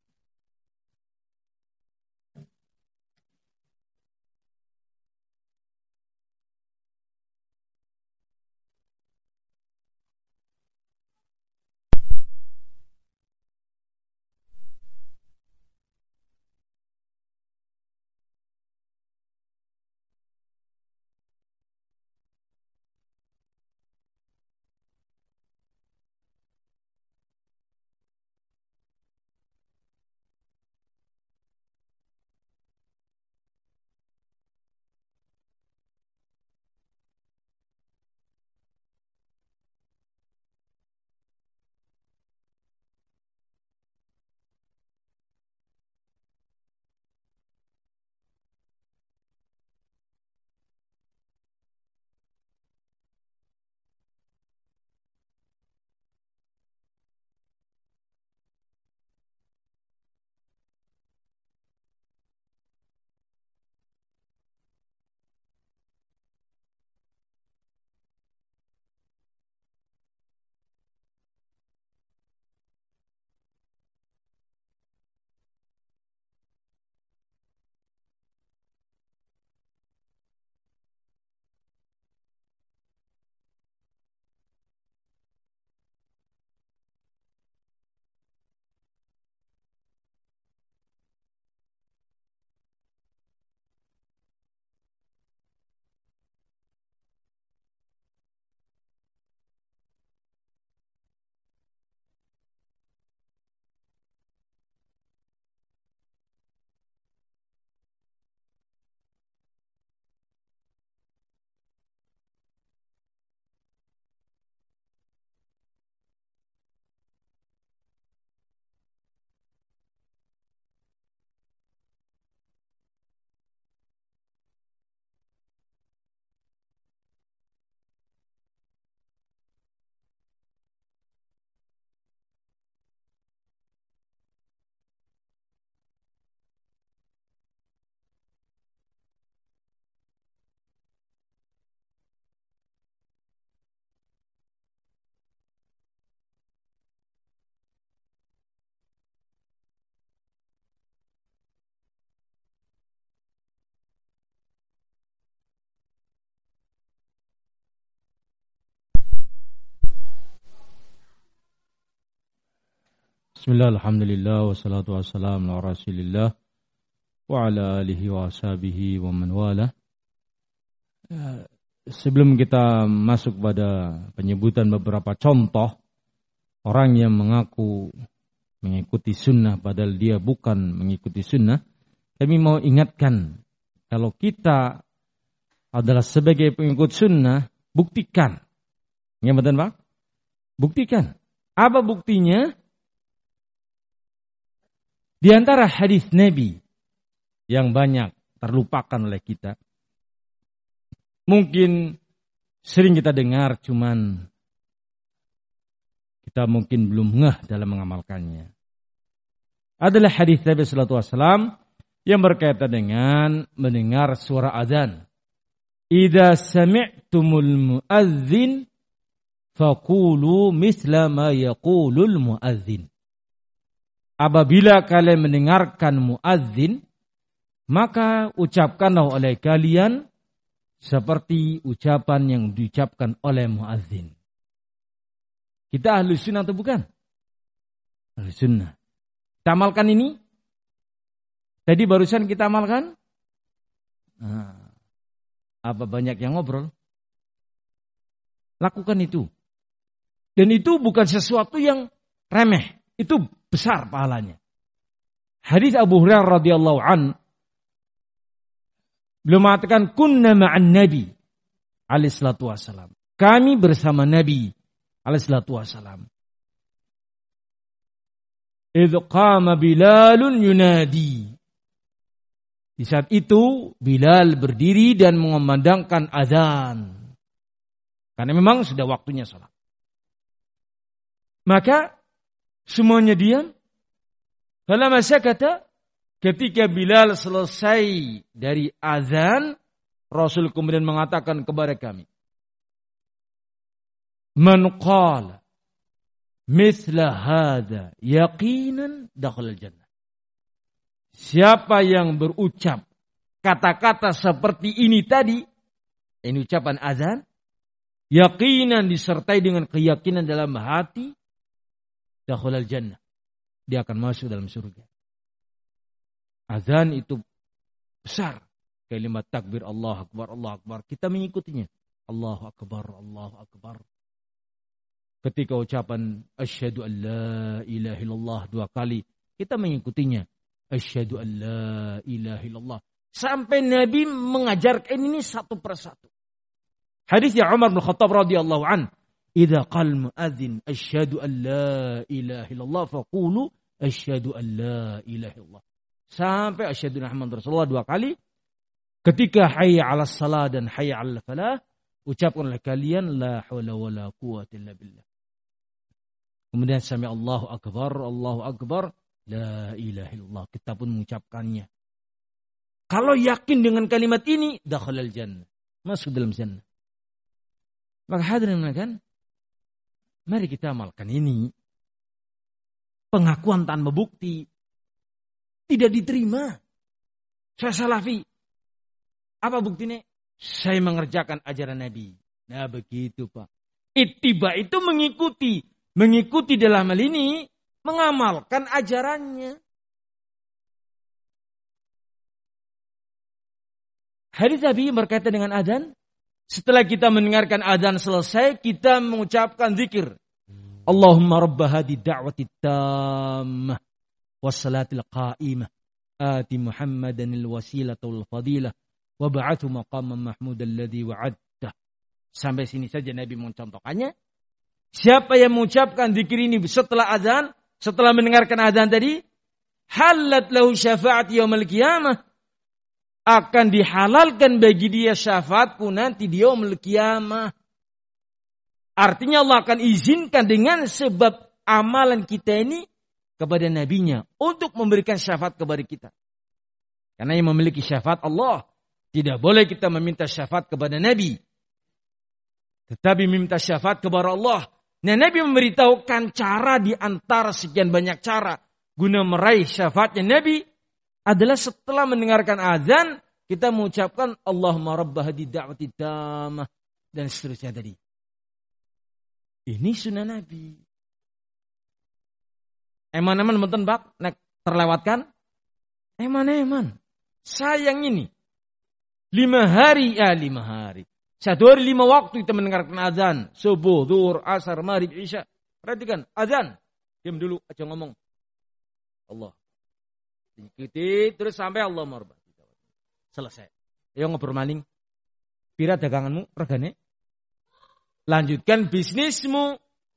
Speaker 1: Bismillah, alhamdulillah, wassalatu wassalamu ala rasulillah wa ala alihi wa ashabihi wa man wala. Sebelum kita masuk pada penyebutan beberapa contoh orang yang mengaku mengikuti sunnah padahal dia bukan mengikuti sunnah, kami mau ingatkan kalau kita adalah sebagai pengikut sunnah, buktikan. Ya betul Pak? Buktikan. Apa buktinya? Di antara hadis Nabi yang banyak terlupakan oleh kita. Mungkin sering kita dengar, cuman kita mungkin belum ngeh dalam mengamalkannya. Adalah hadis Nabi sallallahu alaihi wasallam yang berkaitan dengan mendengar suara azan. Idza sami'tumul muadzin faqulu misla ma yaqulul muadzin. Apabila kalian mendengarkan muadzin, maka ucapkanlah oleh kalian seperti ucapan yang diucapkan oleh muadzin. Kita ahli sunnah atau bukan? Ahli sunnah. Kita amalkan ini? Tadi barusan kita amalkan? Nah, apa banyak yang ngobrol? Lakukan itu. Dan itu bukan sesuatu yang remeh. Itu besar pahalanya. Hadis Abu Hurairah radhiyallahu an, beliau mengatakan kunna ma'an Nabi alaihi salatu wasalam. Kami bersama Nabi alaihi salatu wasalam. Idz qama Bilalun yunadi. Di saat itu Bilal berdiri dan mengumandangkan azan. Karena memang sudah waktunya salat. Maka Semuanya diam. Falamma sakata, ketika Bilal selesai dari azan, Rasul kemudian mengatakan kepada kami, man qala mithla hadha yaqinan dakhala al-jannah. Siapa yang berucap kata-kata seperti ini tadi, ini ucapan azan, yaqinan disertai dengan keyakinan dalam hati, dakhala al-jannah. Dia akan masuk dalam surga. Azan itu besar. Kalimat takbir Allah Akbar, Allah Akbar. Kita mengikutinya. Allahu Akbar, Allahu Akbar. Ketika ucapan asyhadu an la ilaha illallah dua kali, kita mengikutinya. Asyhadu an la ilaha illallah. Sampai Nabi mengajarkan ini satu persatu. Hadisnya Umar bin Khattab radhiyallahu an, "Idza qala muadzin asyhadu an la ilaha illallah faqulu asyhadu an la ilaha illallah." Sampai asyhadu anna Muhammadar Rasulullah dua kali. Ketika hayya 'alas shalah dan hayya 'alal falah, ucapkanlah kalian la haula wala quwwata illa billah. Kemudian sami Allahu akbar, Allahu akbar, la ilaha illallah. Kita pun mengucapkannya. Kalau yakin dengan kalimat ini, dakhalal jannah. Masuk dalam jannah. Maka hadirin kan, mari kita amalkan ini. Pengakuan tanpa bukti tidak diterima. Saya salafi. Apa buktinya? Saya mengerjakan ajaran Nabi. Nah begitu Pak. Ittiba itu mengikuti. Mengikuti dalam hal ini, mengamalkan ajarannya. Hadis Nabi berkaitan dengan adzan. Setelah kita mendengarkan adzan selesai, kita mengucapkan zikir. Allahumma rabba hadi da'wati tammah wassalatil qa'imah ati Muhammadan al-wasilata wal fadilah wa ba'athu maqaman mahmudan alladhi wa'adta. Sampai sini saja Nabi mencontohkannya. Siapa yang mengucapkan zikir ini setelah azan, setelah mendengarkan azan tadi, halat lahu syafaat yaumil qiyamah, akan dihalalkan bagi dia syafaatku nanti di yaumil qiyamah. Artinya Allah akan izinkan dengan sebab amalan kita ini kepada nabinya untuk memberikan syafaat kepada kita. Karena yang memiliki syafaat Allah. Tidak boleh kita meminta syafaat kepada nabi. Tetapi meminta syafaat kepada Allah. Nah, Nabi memberitahukan cara di antara sekian banyak cara guna meraih syafaatnya Nabi adalah setelah mendengarkan azan kita mengucapkan Allahumma rabba hadi da'wati tammah dan seterusnya tadi. Ini sunnah Nabi. Eman-eman mboten bak nek terlewatkan? Eman-eman. Sayang ini. Lima hari, ya lima hari. Satu hari lima waktu kita mendengarkan azan. Subuh, zuhur, asar, maghrib, isya. Perhatikan, azan. Diam dulu, aja ngomong. Allah. Ikuti, terus sampai Allah marba. Selesai. Ayo ngobrol maling. Pira daganganmu, regane. Lanjutkan bisnismu.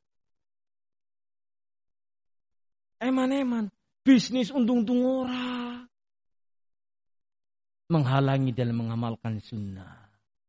Speaker 1: Eman-eman. Bisnis untung-untung ora. Menghalangi dalam mengamalkan sunnah.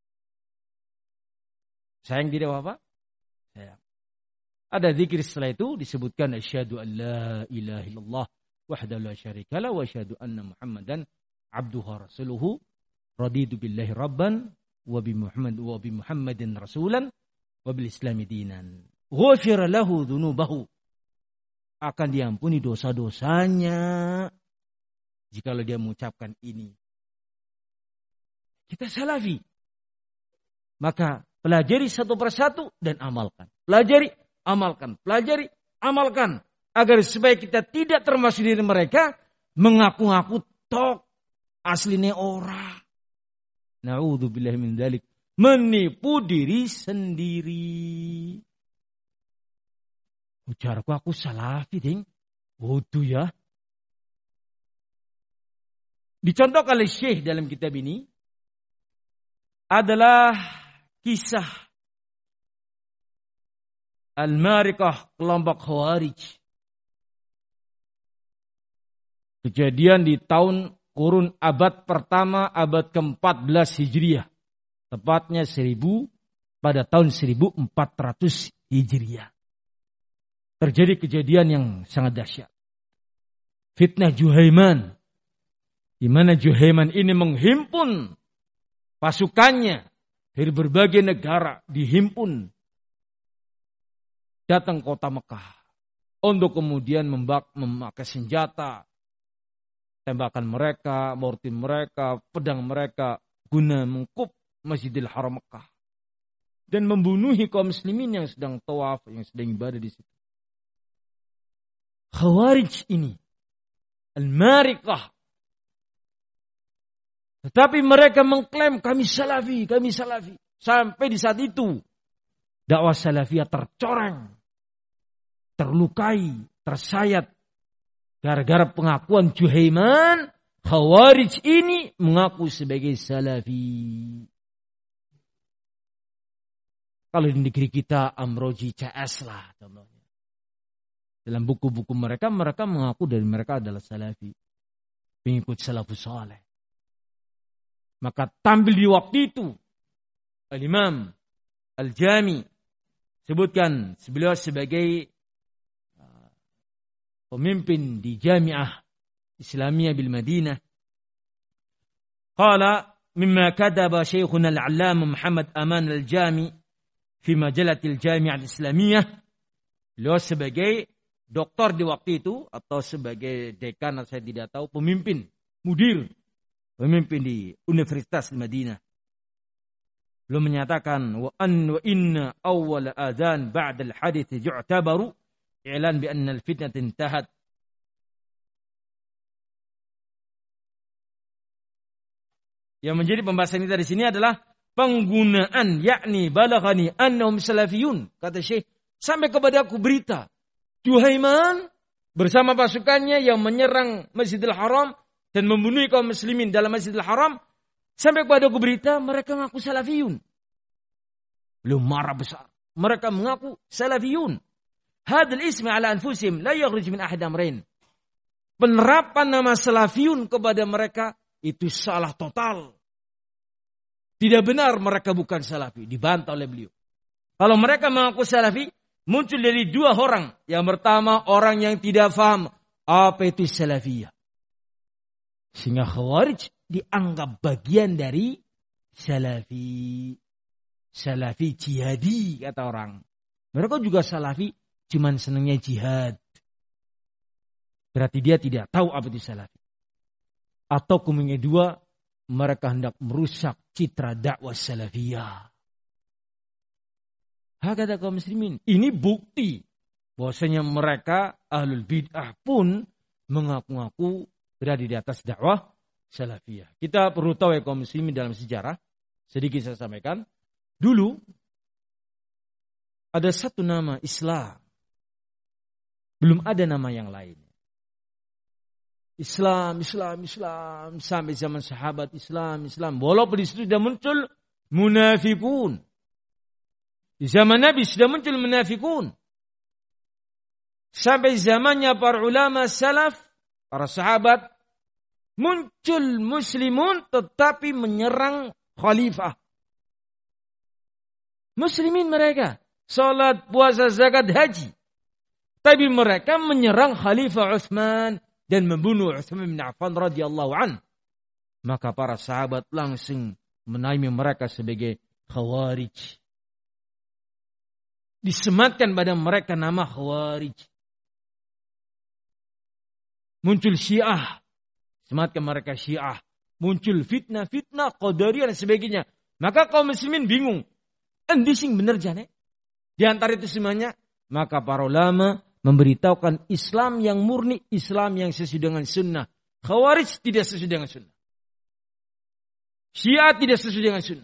Speaker 1: Sayang tidak apa? Sayang. Ada zikir setelah itu disebutkan asyhadu an la ilaha illallah wahdahu la syarika lahu wa asyhadu anna Muhammadan abduhu rasuluhu raditu billahi rabban wa bi Muhammad wa bi Muhammadin rasulan wa bil islami dinan. Ghufira lahu dzunubahu. Akan diampuni dosa-dosanya jika dia mengucapkan ini. Kita salafi. Maka pelajari satu persatu dan amalkan. Pelajari, amalkan. Pelajari, amalkan. Agar supaya kita tidak termasuk diri mereka mengaku-ngaku tok aslinya ora. Na'udzubillahi min dzalik. Menipu diri sendiri. Ujarku aku salafi ding. Waduh ya. Dicontohkan oleh Syekh dalam kitab ini adalah kisah Al-Marikah kelompok Khawarij. Kejadian di tahun kurun abad pertama, abad keempat belas Hijriah. Tepatnya seribu pada tahun seribu empat ratus Hijriah. terjadi kejadian yang sangat dahsyat. Fitnah Juhaiman. Di mana Juhaiman ini menghimpun pasukannya dari berbagai negara, dihimpun datang kota Mekah untuk kemudian membak, memakai senjata, tembakan mereka, mortir mereka, pedang mereka guna mengkup Masjidil Haram Mekah dan membunuhi kaum muslimin yang sedang tawaf, yang sedang ibadah di situ. Khawarij ini al-mariqah. Tetapi mereka mengklaim kami salafi, kami salafi. Sampai di saat itu dakwah salafiyah tercoreng, terlukai, tersayat. Gara-gara pengakuan Juhaiman, Khawarij ini mengaku sebagai salafi. Kalau di negeri kita Amroji C S lah contohnya. Dalam buku-buku mereka, mereka mengaku dari mereka adalah salafi. Pengikut salafus saleh. Maka tampil di waktu itu Al-Imam Al-Jami sebutkan beliau sebagai pemimpin di Jami'ah Islamiyah bil Madinah. Qala mimma kadaba Syekhuna Al-Allamah Muhammad Aman Al-Jami fi majalatil Jami'ah Islamiyah. Beliau sebagai doktor di waktu itu atau sebagai dekan, saya tidak tahu, pemimpin, mudir, pemimpin di Universitas Madinah. Beliau menyatakan wa an wa inna awwal adzan ba'da al-hadits yu'tabaru i'lan bi anna al-fitnah intahat. Yang menjadi pembahasan kita di sini adalah penggunaan, yakni balaghani annahum salafiyun. Kata Syekh, sampai kepada aku berita Juhaiman bersama pasukannya yang menyerang Masjidil Haram dan membunuh kaum muslimin dalam Masjidil Haram, sampai kepada aku berita mereka mengaku salafiyun. Belum marah besar. Mereka mengaku salafiyun. Hadal ismi ala anfusihim la yakhruj min ahad amrain. Penerapan nama salafiyun kepada mereka itu salah total. Tidak benar, mereka bukan salafi. Dibantah oleh beliau. Kalau mereka mengaku salafi, muncul dari dua orang. Yang pertama, orang yang tidak faham apa itu salafiyah. Sehingga Khawarij dianggap bagian dari salafi. Salafi jihadi, kata orang. Mereka juga salafi, cuman senangnya jihad. Berarti dia tidak tahu apa itu salafi. Atau kemungkinan dua, mereka hendak merusak citra dakwah salafiyah. Hakata kaum muslimin. Ini bukti bahwasanya mereka ahlul bid'ah pun mengaku-ngaku berada di atas dakwah salafiyah. Kita perlu tahu ya kaum muslimin dalam sejarah. Sedikit saya sampaikan. Dulu ada satu nama Islam. Belum ada nama yang lain. Islam, Islam, Islam. Sampai zaman sahabat Islam, Islam. Walaupun di situ sudah muncul munafikun. Di zaman Nabi sudah muncul munafikun. Sampai zamannya para ulama salaf, para sahabat, muncul muslimun tetapi menyerang khalifah. Muslimin mereka. Salat, puasa, zakat, haji. Tapi mereka menyerang khalifah Utsman dan membunuh Utsman bin Affan radhiyallahu an. Maka para sahabat langsung menaimi mereka sebagai Khawarij. Disematkan pada mereka nama Khawarij. Muncul Syiah. Sematkan mereka Syiah. Muncul fitnah-fitnah, Qadariyah dan sebagainya. Maka kaum muslimin bingung. Endi sing bener jane? Di antara itu semuanya, maka para ulama memberitahukan Islam yang murni, Islam yang sesuai dengan sunnah. Khawarij tidak sesuai dengan sunnah. Syiah tidak sesuai dengan sunnah.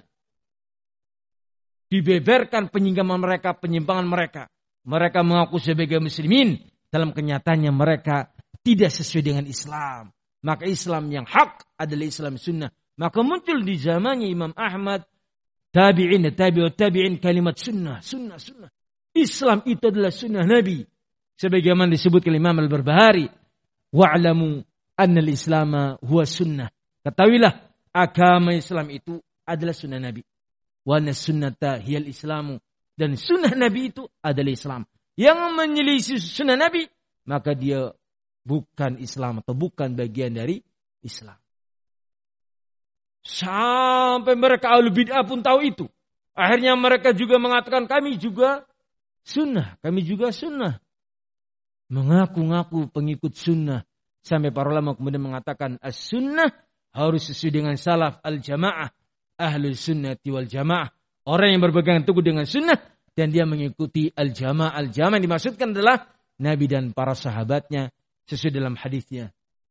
Speaker 1: Dibeberkan penyimpangan mereka, penyimpangan mereka. Mereka mengaku sebagai muslimin. Dalam kenyataannya mereka tidak sesuai dengan Islam. Maka Islam yang hak adalah Islam sunnah. Maka muncul di zamannya Imam Ahmad, tabi'in, tabi'ut tabi'in kalimat sunnah, sunnah, sunnah. Islam itu adalah sunnah Nabi. Sebagaimana disebut oleh Imam Al-Barbahari. Wa'lamu anna al-islama huwa sunnah. Ketahuilah, agama Islam itu adalah sunnah Nabi. Wa anna sunnata hiyal islamu. Dan sunnah Nabi itu adalah Islam. yang menyelisih sunnah Nabi, maka dia bukan Islam atau bukan bagian dari Islam. Sampai mereka ahlu bid'ah pun tahu itu. Akhirnya mereka juga mengatakan kami juga sunnah, kami juga sunnah. Mengaku-ngaku pengikut sunnah. Sampai para ulama kemudian mengatakan as-sunnah harus sesuai dengan salaf al-jamaah, ahlul sunnati wal jamaah. Orang yang berpegang teguh dengan sunnah dan dia mengikuti al-jamaah. Al-jamaah yang dimaksudkan adalah Nabi dan para sahabatnya sesuai dalam hadisnya.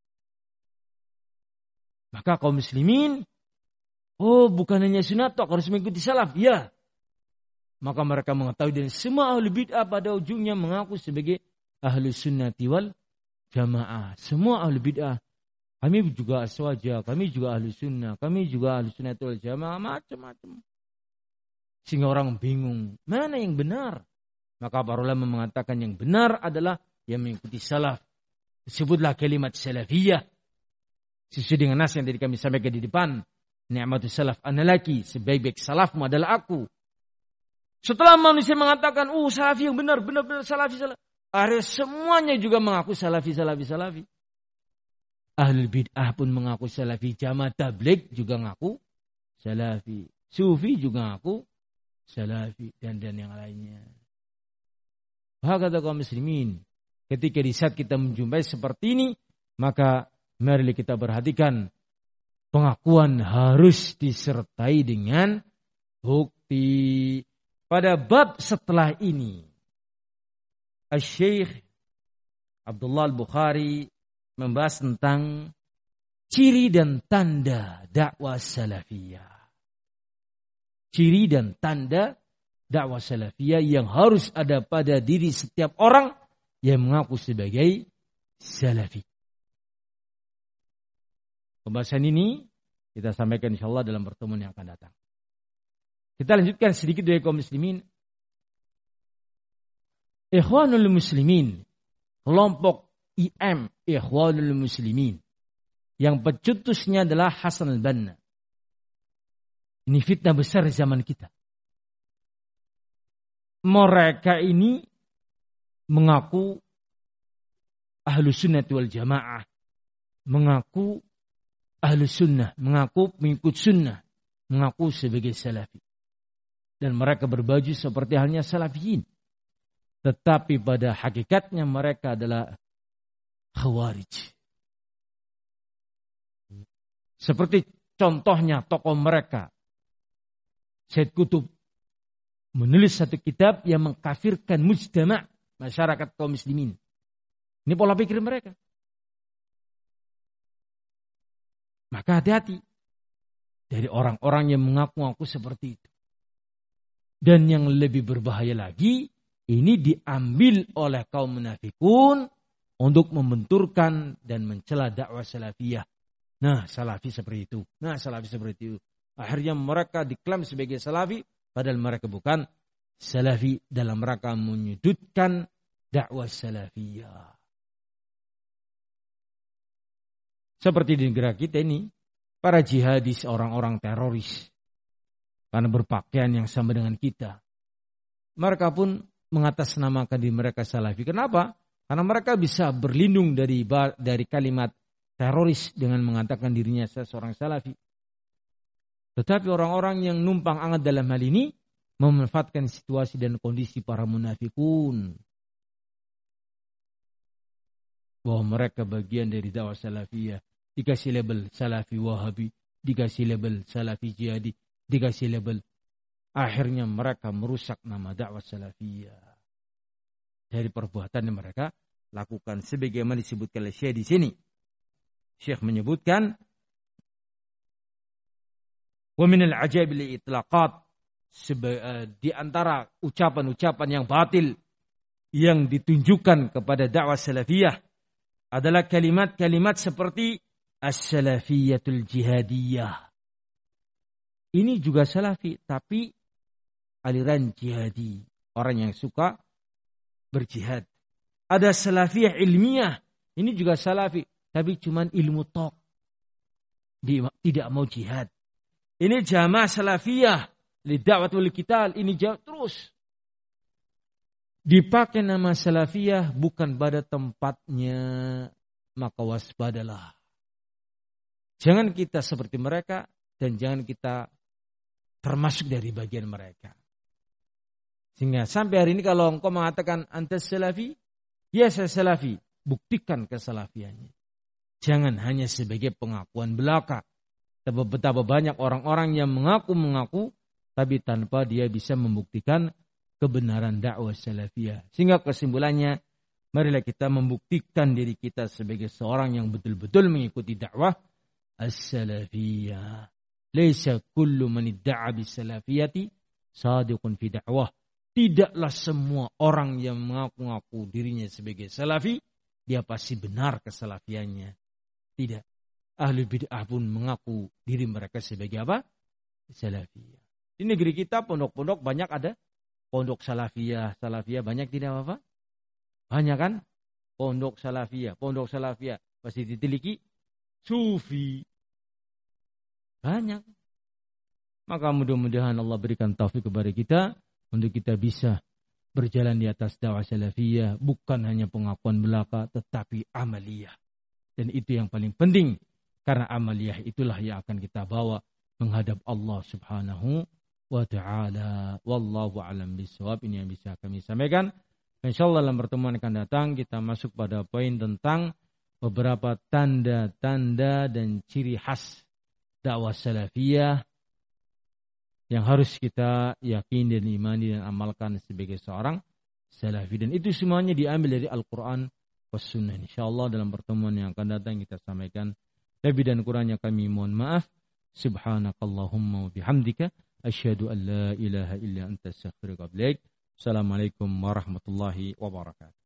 Speaker 1: Maka kaum muslimin, oh bukan hanya sunnah toh harus mengikuti salaf. Ya. Maka mereka mengetahui dan semua ahli bid'ah pada ujungnya mengaku sebagai ahli sunnati wal jamaah. Semua ahli bid'ah. Kami juga aswaja, kami juga ahli sunnah, kami juga ahli sunnati wal jamaah. Macam-macam. Sehingga orang bingung. Mana yang benar? Maka para ulama mengatakan yang benar adalah yang mengikuti salaf. Sebutlah kalimat salafiyah. Sesuai dengan nas yang tadi kami sampaikan di depan. Ni'matus salaf analaki. Sebaik-baik salafmu adalah aku. Setelah manusia mengatakan, oh salafi yang benar, benar-benar salafi, salafi. Akhirnya semuanya juga mengaku salafi, salafi, salafi. Ahlul bid'ah pun mengaku salafi. Jamaah tabligh juga ngaku salafi. Sufi juga ngaku salafi. Dan dan yang lainnya. Hakata kaum muslimin. Ketika di saat kita menjumpai seperti ini, maka mari kita perhatikan pengakuan harus disertai dengan bukti. Pada bab setelah ini, Asy-Syaikh Abdullah Al-Bukhari membahas tentang ciri dan tanda dakwah salafiyah. Ciri dan tanda dakwah salafiyah yang harus ada pada diri setiap orang yang mengaku sebagai salafi. Pembahasan ini kita sampaikan insyaallah dalam pertemuan yang akan datang. Kita lanjutkan sedikit dari kaum muslimin. Ikhwanul muslimin, kelompok I M Ikhwanul muslimin, yang pencetusnya adalah Hasan al-Banna. Ini fitnah besar zaman kita. Mereka ini mengaku ahlu sunnah wal jamaah, mengaku ahlu sunnah, mengaku mengikut sunnah, mengaku sebagai salafi. Dan mereka berbaju seperti halnya salafiyin. Tetapi pada hakikatnya mereka adalah khawarij. Seperti contohnya tokoh mereka, Said Qutb, menulis satu kitab yang mengkafirkan mujtama' masyarakat kaum muslimin. Ini pola pikir mereka. Maka hati-hati dari orang-orang yang mengaku-ngaku seperti itu. Dan yang lebih berbahaya lagi, ini diambil oleh kaum munafikun untuk membenturkan dan mencela dakwah salafiyah. Nah, salafi seperti itu. Nah, salafi seperti itu. Akhirnya mereka diklaim sebagai salafi, padahal mereka bukan salafi dalam rangka menyudutkan dakwah salafiyah. Seperti di negara kita ini, para jihadis, orang-orang teroris, karena berpakaian yang sama dengan kita, mereka pun mengatasnamakan diri mereka salafi. Kenapa? Karena mereka bisa berlindung dari dari kalimat teroris dengan mengatakan dirinya seorang salafi. Tetapi orang-orang yang numpang angat dalam hal ini memanfaatkan situasi dan kondisi para munafikun, bahwa mereka bagian dari dakwah salafiyah, dikasih label salafi wahabi, dikasih label salafi jihadi, dikasih label. Akhirnya mereka merusak nama dakwah salafiyah dari perbuatan yang mereka lakukan. Sebagaimana disebutkan oleh Syekh di sini. Syekh menyebutkan, wa minal ajaib li itlaqat, di antara ucapan-ucapan yang batil yang ditunjukkan kepada dakwah salafiyah adalah kalimat-kalimat seperti as-salafiyatul jihadiyah. Ini juga salafi, tapi aliran jihadi, orang yang suka berjihad. Ada salafiyah ilmiah, ini juga salafi, tapi cuman ilmu tok, tidak mau jihad. Ini jamaah salafiyah li da'wat wal qital, ini jauh terus. dipakai nama salafiyah bukan pada tempatnya, maka waspadalah. Jangan kita seperti mereka dan jangan kita termasuk dari bagian mereka. Sehingga sampai hari ini kalau engkau mengatakan antas salafi, ya saya salafi, buktikan kesalafiannya. Jangan hanya sebagai pengakuan belaka. Betapa banyak orang-orang yang mengaku-mengaku tapi tanpa dia bisa membuktikan kebenaran dakwah salafiyah. Sehingga kesimpulannya, marilah kita membuktikan diri kita sebagai seorang yang betul-betul mengikuti dakwah as-salafiyah. Laisa kullu man idda'a bis-salafiyati sadiqun fi dakwah. Tidaklah semua orang yang mengaku-ngaku dirinya sebagai salafi, dia pasti benar kesalafiannya. Tidak. Ahli bid'ah pun mengaku diri mereka sebagai apa? Salafiyah. Di negeri kita pondok-pondok banyak ada. Pondok salafiyah, salafiyah banyak tidak apa? Banyak kan? Pondok salafiyah, pondok salafiyah. Pasti diteliki sufi. Banyak. Maka mudah-mudahan Allah berikan taufik kepada kita untuk kita bisa berjalan di atas dakwah salafiyah, bukan hanya pengakuan belaka tetapi amaliyah. Dan itu yang paling penting karena amaliyah itulah yang akan kita bawa menghadap Allah Subhanahu wa ta'ala. Wallahu a'lam bishawab. Ini yang bisa kami sampaikan. Insyaallah dalam pertemuan akan datang kita masuk pada poin tentang beberapa tanda-tanda dan ciri khas dakwah salafiyah yang harus kita yakini dan imani dan amalkan sebagai seorang salafi. Dan itu semuanya diambil dari Al-Quran was sunnah. Insyaallah dalam pertemuan yang akan datang kita sampaikan. Lebih dan kurangnya kami mohon maaf. Subhanakallahumma wa bihamdika asyhadu an la ilaha illa anta astaghfiruka wa atubu ilaik. Assalamualaikum warahmatullahi wabarakatuh.